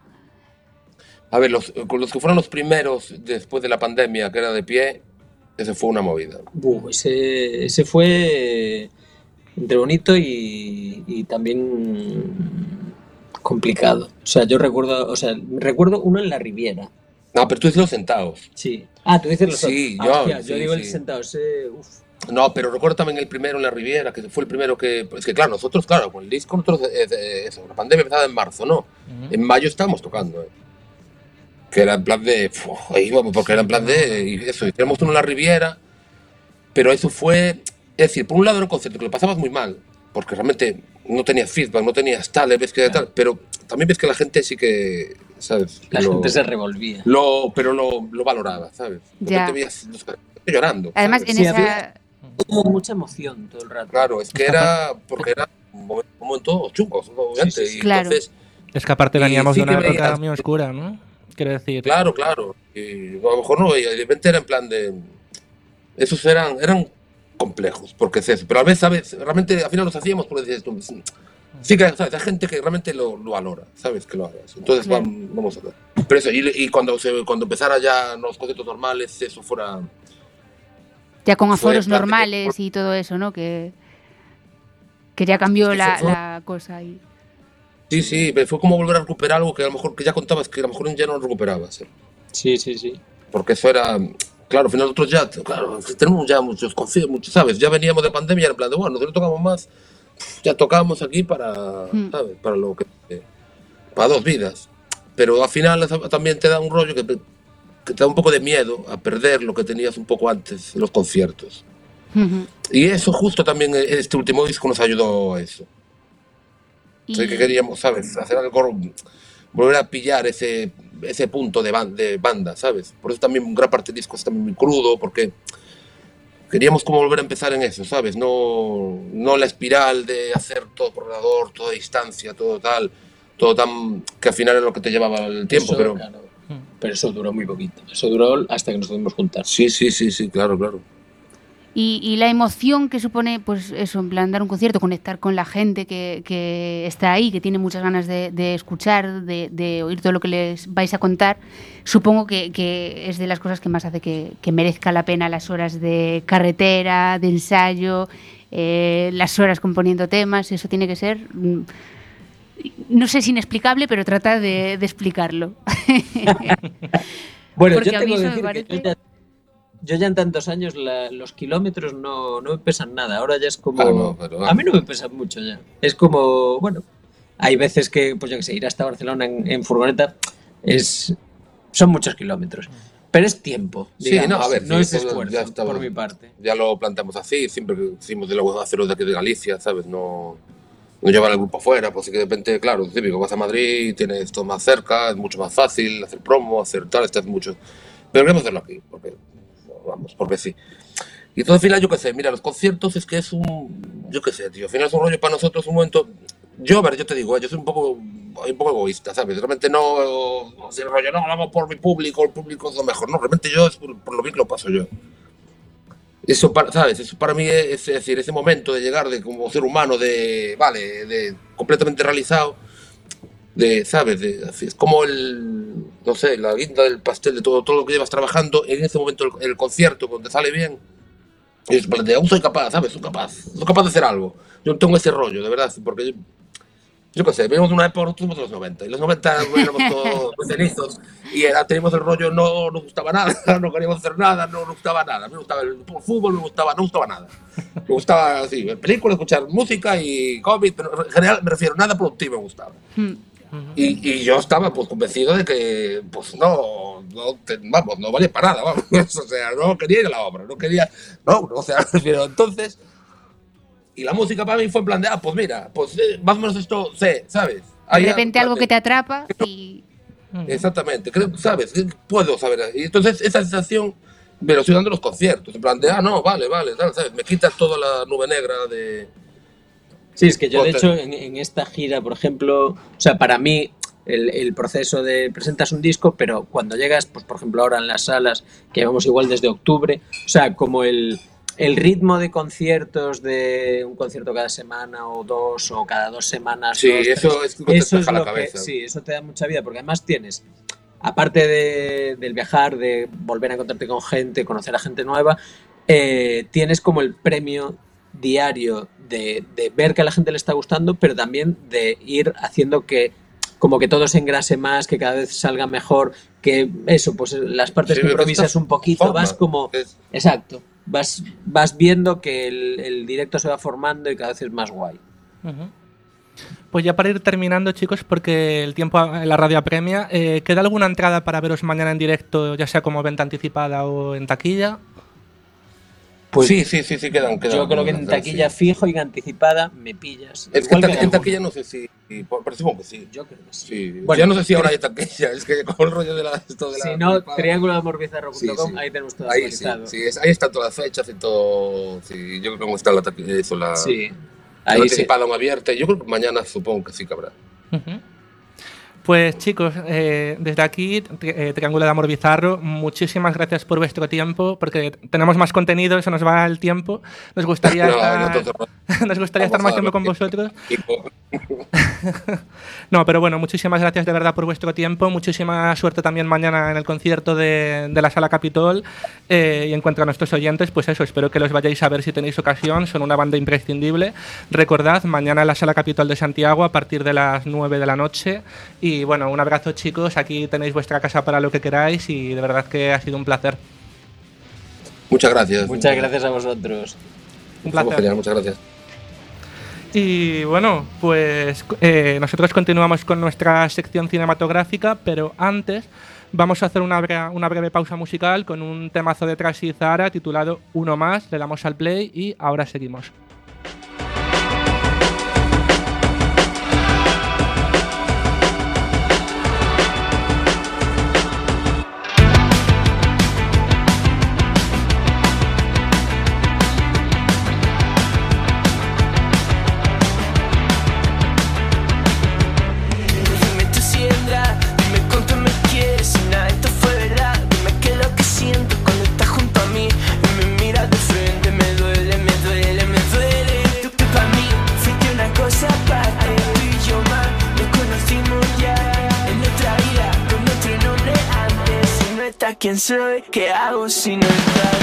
A ver, los que fueron los primeros después de la pandemia, que era de pie, ese fue una movida. Ese fue... entre bonito y también complicado. O sea, yo recuerdo uno en la Riviera. No, pero tú dices los sentados. Sí. Tú dices los sí, yo digo el sentados. No, pero recuerdo también el primero en la Riviera, que fue el primero que... Es que claro, nosotros, con el disco, la pandemia empezaba en marzo, ¿no? En mayo estábamos tocando, que era en plan de... ahí vamos, porque era en plan de... Eso, hicimos uno en la Riviera, pero eso fue... Es decir, por un lado era un concierto que lo pasabas muy mal, porque realmente no tenías feedback, no tenías tal, ves que tal, pero también ves que la gente sí que, ¿sabes? La gente se revolvía. Pero lo valoraba, ¿sabes? Ya. Te veías llorando. Además, ¿sabes? en esa... Hubo mucha emoción todo el rato. Claro, es que era... Porque era un momento chungo, obviamente. Sí, y claro. Entonces, Es que aparte veníamos de una época veías, muy oscura, ¿no? Quiero decir... Claro. Y a lo mejor no, y de repente era en plan de... Esos eran complejos, porque es eso. Pero a veces, ¿sabes? Realmente al final los hacíamos porque dices tú, sí que, ¿sabes? Hay gente que realmente lo valora, ¿sabes? Que lo hagas. Entonces Claro. vamos a ver. Pero eso, y cuando empezara ya los conciertos normales, eso fuera... Ya con Fue aforos en plan de- normales y todo eso, ¿no? Que ya cambió Sí, la cosa ahí. Sí, pero fue como volver a recuperar algo que a lo mejor que ya contabas que a lo mejor ya no lo recuperabas. Sí. Porque eso era... Claro, al final nosotros ya, claro, tenemos ya muchos conciertos, muchos, ¿sabes? Ya veníamos de pandemia, en plan de, bueno, nosotros tocamos más, ya tocamos aquí para, ¿sabes? Para lo que... para 2 vidas. Pero al final también te da un rollo que te da un poco de miedo a perder lo que tenías un poco antes en los conciertos. Ujú. Y eso justo también este último disco nos ayudó a eso. Y- Sí, que queríamos, ¿sabes? Hacer algo, volver a pillar ese punto de banda, ¿sabes? Por eso también gran parte del disco es también muy crudo, porque queríamos como volver a empezar en eso, ¿sabes? No la espiral de hacer todo por ordenador, toda distancia, todo tal, todo tan... que al final es lo que te llevaba el tiempo, Eso, pero... claro. Pero eso duró muy poquito. Eso duró hasta que nos pudimos juntar. Sí, claro. Y la emoción que supone, pues eso, en plan dar un concierto, conectar con la gente que está ahí, que tiene muchas ganas de escuchar, de oír todo lo que les vais a contar, supongo que es de las cosas que más hace que merezca la pena las horas de carretera, de ensayo, las horas componiendo temas. Eso tiene que ser, no sé si inexplicable, pero trata de explicarlo. Bueno, Porque yo a mí tengo que eso me decir que parece- yo ya en tantos años los kilómetros no me pesan nada. Ahora ya es como... Ah, no, pero a mí no me pesan mucho ya. Es como, bueno, hay veces que, pues yo que sé, ir hasta Barcelona en furgoneta son muchos kilómetros. Pero es tiempo, Sí, digamos, no, a ver, no sí, es pues, esfuerzo, ya estamos. por mi parte. Ya lo planteamos así, siempre que hicimos de luego hacerlo de aquí de Galicia, ¿sabes? No llevar al grupo afuera, pues sí que de repente, claro, típico, vas a Madrid, tienes todo más cerca, es mucho más fácil hacer promo, hacer tal, estás mucho. Pero queremos hacerlo aquí, porque sí. Y todo al final, yo qué sé, mira, los conciertos es que es yo qué sé, tío, al final es un rollo para nosotros, un momento. Yo te digo, yo soy un poco egoísta, ¿sabes? Realmente no, el rollo, no, lo hago por mi público, el público es lo mejor, no, realmente yo es por lo bien que lo paso yo. Eso, ¿sabes? Eso para mí es decir, ese momento de llegar de como ser humano, de completamente realizado, ¿sabes? Es como no sé, la guinda del pastel de todo lo que llevas trabajando, en ese momento el concierto, cuando te sale bien, y es plan de, aún soy capaz, ¿sabes? Soy capaz de hacer algo. Yo no tengo ese rollo, de verdad, porque yo qué sé, venimos de una época, nosotros somos de los 90, y los 90 éramos todos cenizos, y teníamos el rollo, no nos gustaba nada, no queríamos hacer nada, no nos gustaba nada. Me gustaba el fútbol, no me gustaba nada. Me gustaba, sí, ver películas, escuchar música y cómics, pero en general me refiero, nada productivo me gustaba. Y yo estaba pues convencido de que pues no valía para nada, vamos. O sea, no quería ir a la obra, o sea, me refiero, entonces... Y la música para mí fue en plan de, pues mira, pues más o menos esto sé, ¿sabes? De repente algo que te atrapa y... Exactamente, creo, ¿sabes? Puedo saber. Y entonces esa sensación me lo estoy dando en los conciertos, en plan de, no, vale, tal, ¿sabes? Me quitas toda la nube negra de... Sí, es que yo de hecho en esta gira, por ejemplo, o sea, para mí el proceso de presentas un disco, pero cuando llegas, pues por ejemplo ahora en las salas, que llevamos igual desde octubre, o sea, como el ritmo de conciertos, de un concierto cada semana o 2 o cada 2 semanas. Sí, 2, eso 3, es lo que te eso es deja la lo que, cabeza. sí, eso te da mucha vida, porque además tienes, aparte del viajar, de volver a encontrarte con gente, conocer a gente nueva, tienes como el premio diario de ver que a la gente le está gustando, pero también de ir haciendo que como que todo se engrase más, que cada vez salga mejor, que eso, pues las partes Sí, que improvisas un poquito, vas como... Exacto, vas viendo que el directo se va formando y cada vez es más guay. Pues ya para ir terminando, chicos, porque el tiempo en la radio apremia, ¿queda alguna entrada para veros mañana en directo, ya sea como venta anticipada o en taquilla? Pues sí, quedan. Yo creo que en taquilla fijo y en anticipada me pillas. Es que en taquilla no sé si... Parece que sí. Yo creo que sí. Sí. Bueno, ya no sé si ahora hay taquilla, es que con el rollo de la... Si no, triangulodeamorbizarro.com, ahí tenemos todo ahí actualizado. Sí, ahí están todas las fechas y todo... Sí, yo creo que está la taquilla, la Sí. anticipada o abierta. Yo creo que mañana supongo que sí que habrá. Pues chicos, desde aquí, Triángulo de Amor Bizarro, muchísimas gracias por vuestro tiempo, porque tenemos más contenido, se nos va el tiempo. Nos gustaría estar más tiempo con vosotros. No, pero bueno, muchísimas gracias de verdad por vuestro tiempo. Muchísima suerte también mañana en el concierto de la Sala Capitol. Y en cuanto a nuestros oyentes, pues eso, espero que los vayáis a ver si tenéis ocasión. Son una banda imprescindible. Recordad, mañana en la Sala Capitol de Santiago a partir de las 9 de la noche. Y bueno, un abrazo chicos, aquí tenéis vuestra casa para lo que queráis y de verdad que ha sido un placer. Muchas gracias. Muchas gracias a vosotros. Un placer. Genial, muchas gracias. Y bueno, pues nosotros continuamos con nuestra sección cinematográfica, pero antes vamos a hacer una breve pausa musical con un temazo de Trash y Zahara titulado Uno Más. Le damos al play y ahora seguimos. ¿Quién soy? ¿Qué hago si no estás?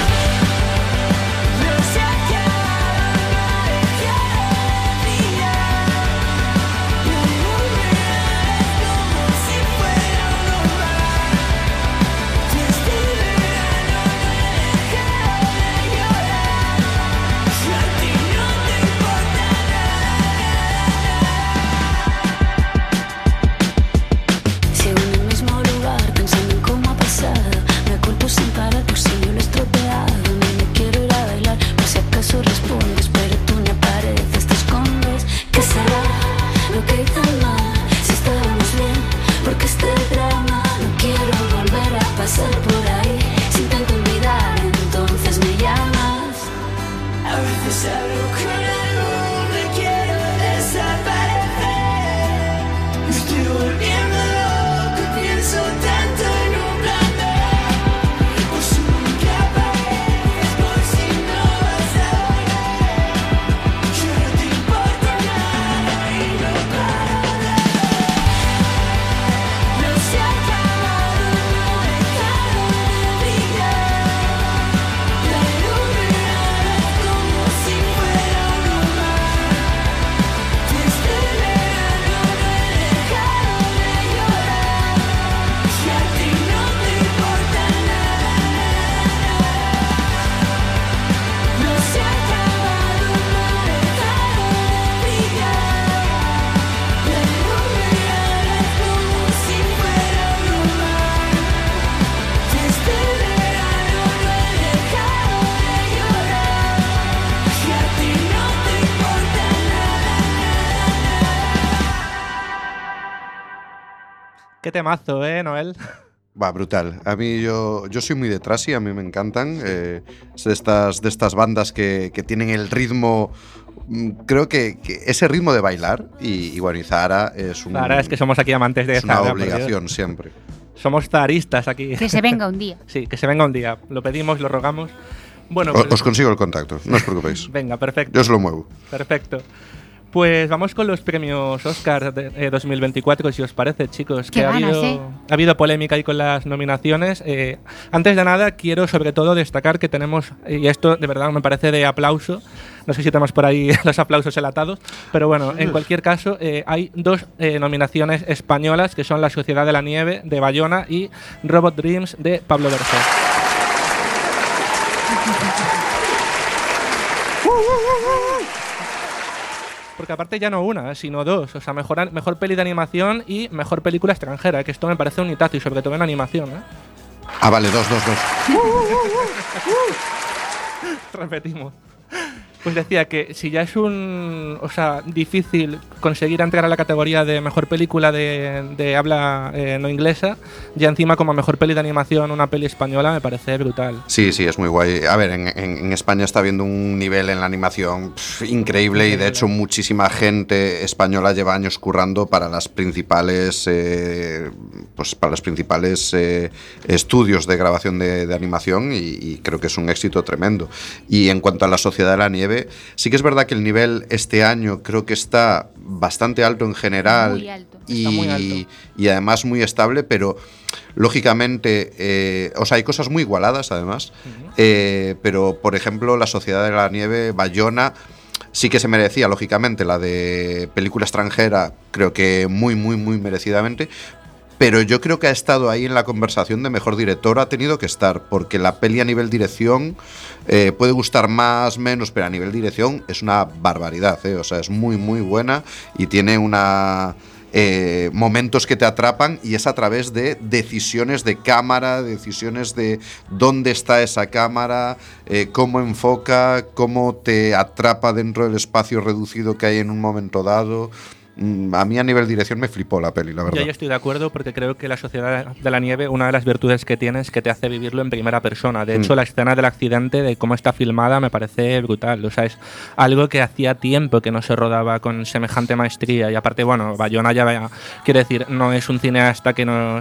Qué temazo, Noel. Va, brutal. A mí yo soy muy de Trashy, a mí me encantan. Es de estas bandas que tienen el ritmo, creo que ese ritmo de bailar. Y bueno, y Zahara es un... Zahara es que somos aquí amantes de Zahara. Es una obligación siempre. Somos zaharistas aquí. Que se venga un día. Sí, que se venga un día. Lo pedimos, lo rogamos. Bueno, pues, os consigo el contacto, no os preocupéis. Venga, perfecto. Yo os lo muevo. Perfecto. Pues vamos con los premios Oscar de 2024, si os parece, chicos. Qué ganas, ha habido polémica ahí con las nominaciones. Antes de nada, quiero sobre todo destacar que tenemos, y esto de verdad me parece de aplauso, no sé si tenemos por ahí los aplausos enlatados, pero bueno, en cualquier caso, hay dos nominaciones españolas, que son La Sociedad de la Nieve, de Bayona, y Robot Dreams, de Pablo Berger. Porque aparte ya no una, sino dos. O sea, mejor peli de animación y mejor película extranjera, que esto me parece un hitazo y sobre todo en animación, Ah, vale, dos. Repetimos. Pues decía que si ya es difícil conseguir entrar a la categoría de mejor película de habla no inglesa, ya encima como mejor peli de animación, una peli española, me parece brutal. Sí, es muy guay. A ver, en España está habiendo un nivel en la animación increíble, y de hecho muchísima gente española lleva años currando para las principales estudios de grabación de animación, y creo que es un éxito tremendo. Y en cuanto a La Sociedad de la Nieve, sí que es verdad que el nivel este año creo que está bastante alto en general. Muy alto. Y además muy estable, pero lógicamente, hay cosas muy igualadas además, pero por ejemplo La Sociedad de la Nieve, Bayona, sí que se merecía lógicamente la de película extranjera, creo que muy merecidamente. Pero yo creo que ha estado ahí en la conversación de mejor director, ha tenido que estar, porque la peli a nivel dirección puede gustar más, menos, pero a nivel dirección es una barbaridad, es muy buena, y tiene momentos que te atrapan, y es a través de decisiones de cámara, decisiones de dónde está esa cámara, cómo enfoca, cómo te atrapa dentro del espacio reducido que hay en un momento dado. A mí a nivel dirección me flipó la peli, la verdad. Yo estoy de acuerdo, porque creo que La Sociedad de la Nieve, una de las virtudes que tiene es que te hace vivirlo en primera persona. De hecho, la escena del accidente, de cómo está filmada, me parece brutal. O sea, es algo que hacía tiempo que no se rodaba con semejante maestría. Y aparte, bueno, Bayona quiero decir, no es un cineasta que nos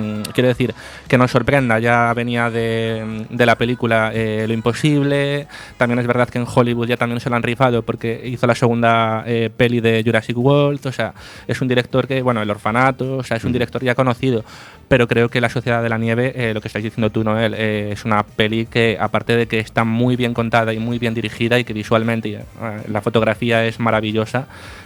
sorprenda. Ya venía de la película Lo Imposible. También es verdad que en Hollywood ya también se lo han rifado, porque hizo la segunda peli de Jurassic World. O sea, es un director que, El Orfanato, o sea, es un director ya conocido, pero creo que La Sociedad de la Nieve, lo que estás diciendo tú, Noel, es una peli que, aparte de que está muy bien contada y muy bien dirigida, y que visualmente la fotografía es maravillosa,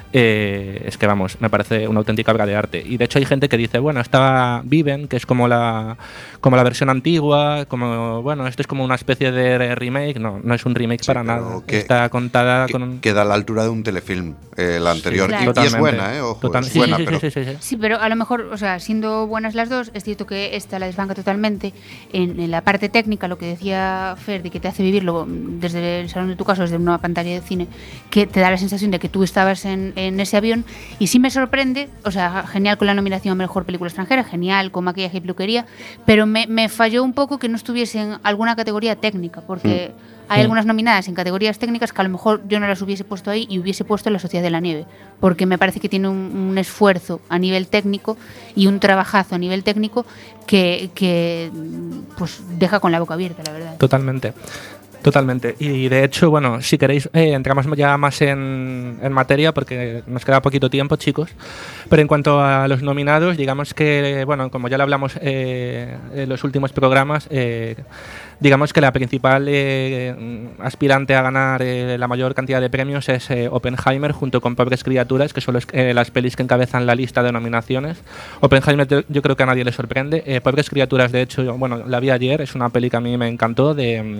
es que me parece una auténtica obra de arte. Y de hecho hay gente que dice, estaba Viven, que es como la versión antigua, esto es como una especie de remake. No es un remake para nada. Está contada queda a la altura de un telefilm, la anterior. Claro. Y es buena, ojo, es buena, pero... Sí, pero a lo mejor, siendo buenas las dos, es cierto que esta la desbanca totalmente en la parte técnica, lo que decía Fer, de que te hace vivirlo desde el salón de tu casa, desde una pantalla de cine, que te da la sensación de que tú estabas en ese avión. Y sí me sorprende, genial con la nominación a Mejor Película Extranjera, genial con maquillaje y peluquería, pero me falló un poco que no estuviese en alguna categoría técnica, porque hay algunas nominadas en categorías técnicas que a lo mejor yo no las hubiese puesto ahí y hubiese puesto en La Sociedad de la Nieve, porque me parece que tiene un esfuerzo a nivel técnico y un trabajazo a nivel técnico que deja con la boca abierta, la verdad. Totalmente. Y de hecho, si queréis, entramos ya más en materia, porque nos queda poquito tiempo, chicos. Pero en cuanto a los nominados, digamos que, como ya lo hablamos en los últimos programas, digamos que la principal aspirante a ganar la mayor cantidad de premios es Oppenheimer, junto con Pobres Criaturas, que son las pelis que encabezan la lista de nominaciones. Oppenheimer yo creo que a nadie le sorprende. Pobres Criaturas, de hecho, la vi ayer, es una peli que a mí me encantó,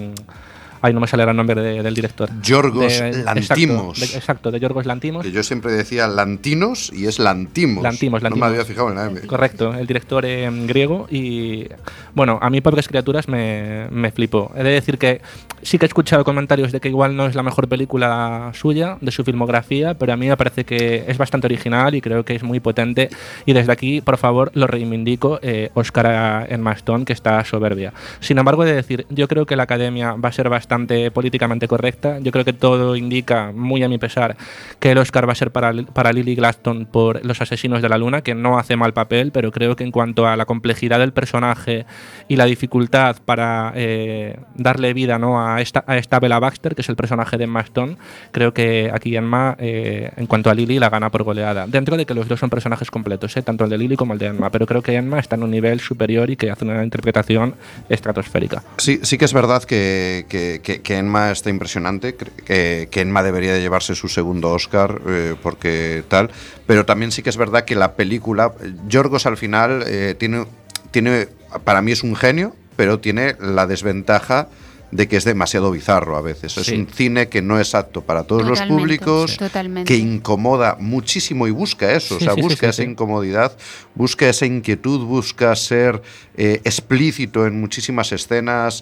no me sale el nombre del director. Yorgos Lanthimos. Exacto, de Yorgos Lanthimos. Que yo siempre decía Lantinos y es Lanthimos. Lanthimos. No me había fijado en la M. Correcto, el director griego. Y a mí Pobres Criaturas me flipó. He de decir que sí que he escuchado comentarios de que igual no es la mejor película suya, de su filmografía, pero a mí me parece que es bastante original y creo que es muy potente. Y desde aquí, por favor, lo reivindico, Oscar a Emma Stone, que está soberbia. Sin embargo, he de decir, yo creo que la Academia va a ser bastante políticamente correcta. Yo creo que todo indica, muy a mi pesar, que el Oscar va a ser para Lily Gladstone por Los Asesinos de la Luna, que no hace mal papel, pero creo que en cuanto a la complejidad del personaje y la dificultad para darle vida, a esta Bella Baxter, que es el personaje de Emma Stone, creo que aquí Emma, en cuanto a Lily, la gana por goleada. Dentro de que los dos son personajes completos, tanto el de Lily como el de Emma, pero creo que Emma está en un nivel superior y que hace una interpretación estratosférica. Sí que es verdad que Emma está impresionante, que Emma debería de llevarse su segundo Oscar, porque tal, pero también sí que es verdad que la película, Yorgos al final tiene, para mí es un genio, pero tiene la desventaja de que es demasiado bizarro a veces. Es un cine que no es apto para todos los públicos, que incomoda muchísimo y busca eso, busca esa incomodidad, busca esa inquietud, busca ser explícito en muchísimas escenas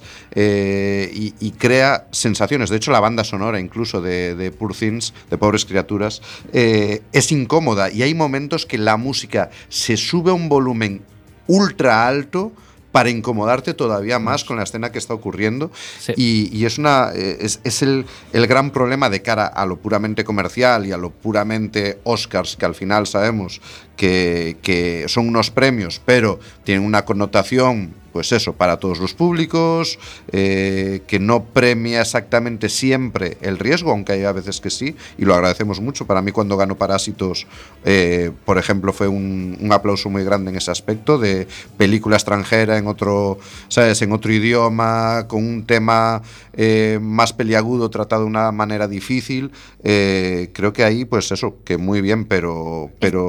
y crea sensaciones. De hecho, la banda sonora incluso de Poor Things, de Pobres Criaturas, es incómoda y hay momentos que la música se sube a un volumen ultra alto para incomodarte todavía más con la escena que está ocurriendo. Y es el gran problema de cara a lo puramente comercial y a lo puramente Oscars, que al final sabemos que son unos premios, pero tienen una connotación, pues eso, para todos los públicos, que no premia exactamente siempre el riesgo, aunque hay a veces que sí, y lo agradecemos mucho. Para mí, cuando ganó Parásitos, por ejemplo, fue un aplauso muy grande en ese aspecto, de película extranjera en otro, ¿sabes?, en otro idioma, con un tema más peliagudo, tratado de una manera difícil. Creo que ahí, pues eso, que muy bien, pero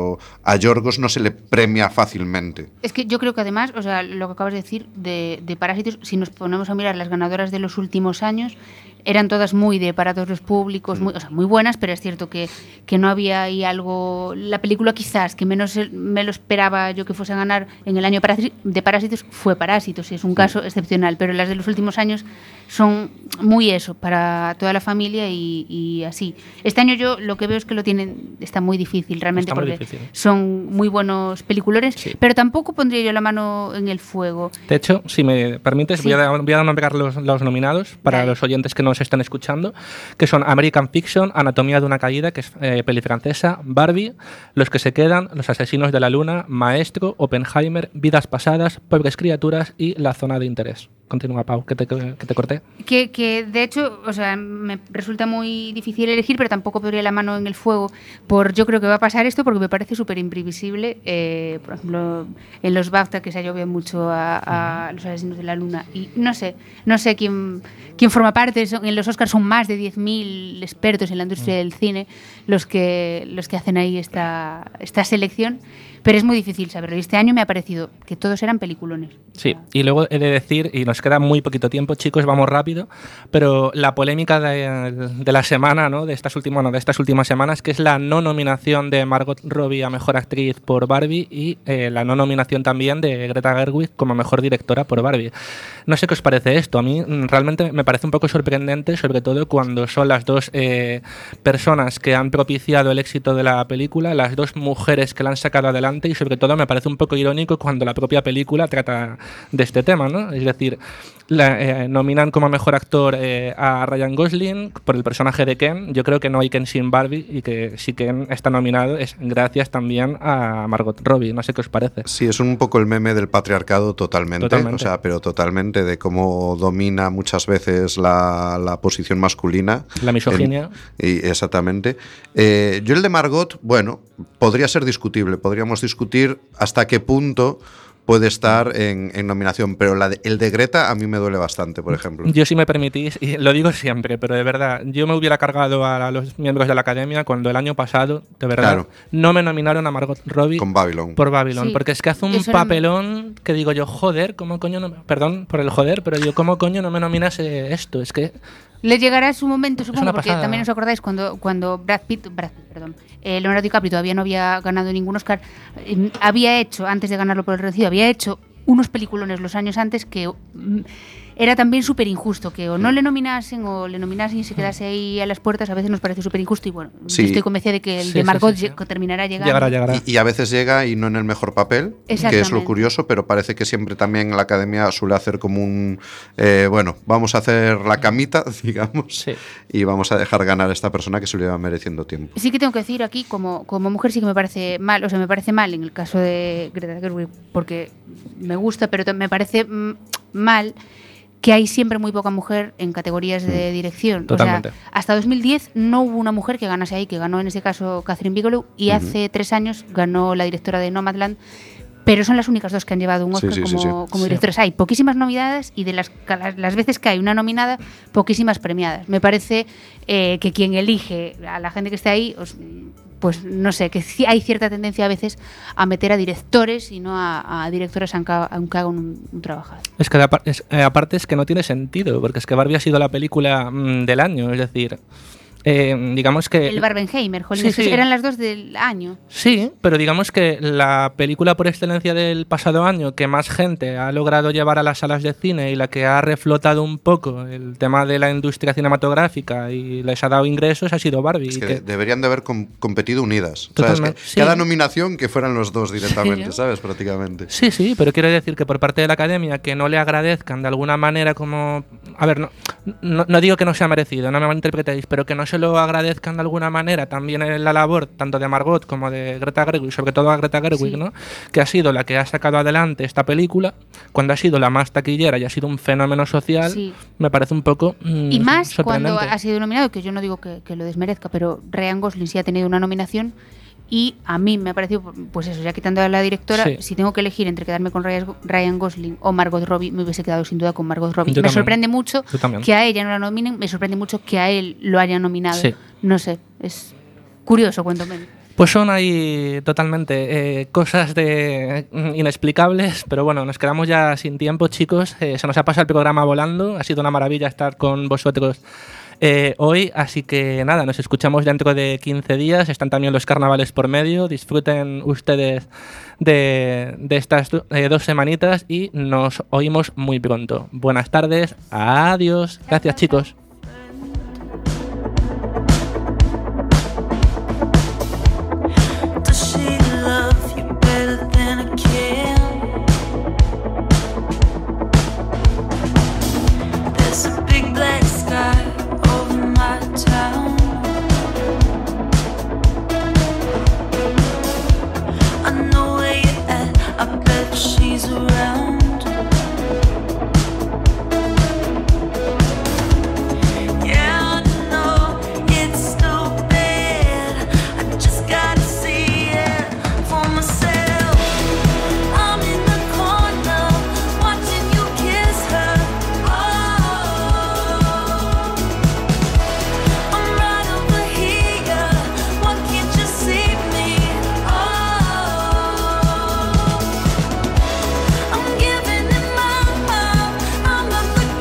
a Yorgos no se le premia fácilmente. Es que yo creo que además, o sea, lo que acabas de decir de Parásitos, si nos ponemos a mirar las ganadoras de los últimos años, eran todas muy para todos los públicos, muy buenas, pero es cierto que no había ahí algo. La película quizás que menos me lo esperaba yo que fuese a ganar en el año de Parásitos fue Parásitos, y es un caso excepcional, pero las de los últimos años son muy eso, para toda la familia y así. Este año yo lo que veo es que está muy difícil realmente, porque son muy buenos peliculones, pero tampoco pondría yo la mano en el fuego. De hecho, si me permites, voy a nombrar los nominados para los oyentes que nos están escuchando, que son American Fiction, Anatomía de una caída, que es peli francesa, Barbie, Los que se quedan, Los asesinos de la luna, Maestro, Oppenheimer, Vidas pasadas, Pobres criaturas y La zona de interés. Continúa, Pau, que te corté. Que de hecho, o sea, me resulta muy difícil elegir, pero tampoco pondría la mano en el fuego yo creo que va a pasar esto, porque me parece súper imprevisible. Por ejemplo, en los BAFTA, que se llovido mucho a Los asesinos de la luna, y no sé quién forma parte. En los Oscars son más de 10.000 expertos en la industria del cine los que hacen ahí esta selección, pero es muy difícil saberlo. Y este año me ha parecido que todos eran peliculones. Sí, y luego he de decir, y nos queda muy poquito tiempo, chicos, vamos rápido, pero la polémica de la semana, ¿no?, de estas últimas semanas, que es la no nominación de Margot Robbie a Mejor Actriz por Barbie y la no nominación también de Greta Gerwig como Mejor Directora por Barbie. No sé qué os parece esto. A mí realmente me parece un poco sorprendente, sobre todo cuando son las dos personas que han propiciado el éxito de la película, las dos mujeres que la han sacado adelante, y sobre todo me parece un poco irónico cuando la propia película trata de este tema, ¿no? Es decir, nominan como mejor actor a Ryan Gosling por el personaje de Ken. Yo creo que no hay Ken sin Barbie, y que si Ken está nominado es gracias también a Margot Robbie. No sé qué os parece. Sí, es un poco el meme del patriarcado totalmente. O sea, pero totalmente, de cómo domina muchas veces la posición masculina. La misoginia. Exactamente. Yo el de Margot, bueno, podría ser discutible. Podríamos discutir hasta qué punto puede estar en nominación, pero el de Greta a mí me duele bastante, por ejemplo. Yo, si me permitís, y lo digo siempre, pero de verdad, yo me hubiera cargado a los miembros de la Academia cuando el año pasado, de verdad, no me nominaron a Margot Robbie por Babylon, porque es que hace un papelón que digo yo, joder, ¿cómo coño no perdón por el joder, pero yo, ¿cómo coño no me nominas esto? Es que le llegará su momento, supongo, porque también os acordáis cuando Leonardo DiCaprio todavía no había ganado ningún Oscar, había hecho, antes de ganarlo por El Renacido, había hecho unos peliculones los años antes que era también súper injusto, que o no le nominasen o le nominasen y se quedase ahí a las puertas. A veces nos parece súper injusto, y bueno, estoy convencida de que el de Margot terminará llegando. Llegará. Y a veces llega y no en el mejor papel, que es lo curioso, pero parece que siempre también la Academia suele hacer como un vamos a hacer la camita, digamos, y vamos a dejar ganar a esta persona que se le va mereciendo tiempo. Sí que tengo que decir aquí, como mujer, sí que me parece mal, o sea, me parece mal en el caso de Greta Gerwig, porque me gusta, pero me parece mal que hay siempre muy poca mujer en categorías de dirección. Totalmente. O sea, hasta 2010 no hubo una mujer que ganase ahí, que ganó en ese caso Catherine Bigelow, y hace 3 años ganó la directora de Nomadland, pero son las únicas dos que han llevado un Oscar como directoras. Hay poquísimas nominadas, y de las veces que hay una nominada, poquísimas premiadas. Me parece que quien elige a la gente que está ahí pues no sé, que sí hay cierta tendencia a veces a meter a directores y no a directoras aunque hagan un trabajo. Es que aparte es que no tiene sentido, porque es que Barbie ha sido la película del año, es decir, digamos que... El Barbenheimer, jolín, Sí. eran las dos del año. Sí, pero digamos que la película por excelencia del pasado año que más gente ha logrado llevar a las salas de cine y la que ha reflotado un poco el tema de la industria cinematográfica y les ha dado ingresos ha sido Barbie. Es que deberían de haber competido unidas. Totalmente, ¿Sabes? Cada nominación que fueran los dos directamente, Sí. ¿sabes? Prácticamente. Sí, pero quiero decir que por parte de la academia que no le agradezcan de alguna manera como... A ver, no digo que no sea merecido, no me malinterpretéis, pero que no se lo agradezcan de alguna manera también en la labor tanto de Margot como de Greta Gerwig, sobre todo a Greta Gerwig, Sí. ¿no? Que ha sido la que ha sacado adelante esta película, cuando ha sido la más taquillera y ha sido un fenómeno social, Sí. me parece un poco Y más cuando sorprendente. ha sido nominado, que yo no digo que lo desmerezca, pero Ryan Gosling sí ha tenido una nominación y a mí me ha parecido, pues eso, ya quitando a la directora, Sí. si tengo que elegir entre quedarme con Ryan Gosling o Margot Robbie, me hubiese quedado sin duda con Margot Robbie. Yo Me también. sorprende mucho Yo también. que a ella no la nominen, me sorprende mucho que a él lo hayan nominado. Sí. No sé, es curioso cuanto menos. Pues son ahí totalmente cosas inexplicables, pero bueno, nos quedamos ya sin tiempo, chicos. Se nos ha pasado el programa volando, ha sido una maravilla estar con vosotros hoy, así que nada, nos escuchamos dentro de 15 días, están también los carnavales por medio, disfruten ustedes de estas 2 semanitas y nos oímos muy pronto. Buenas tardes, adiós, gracias chicos.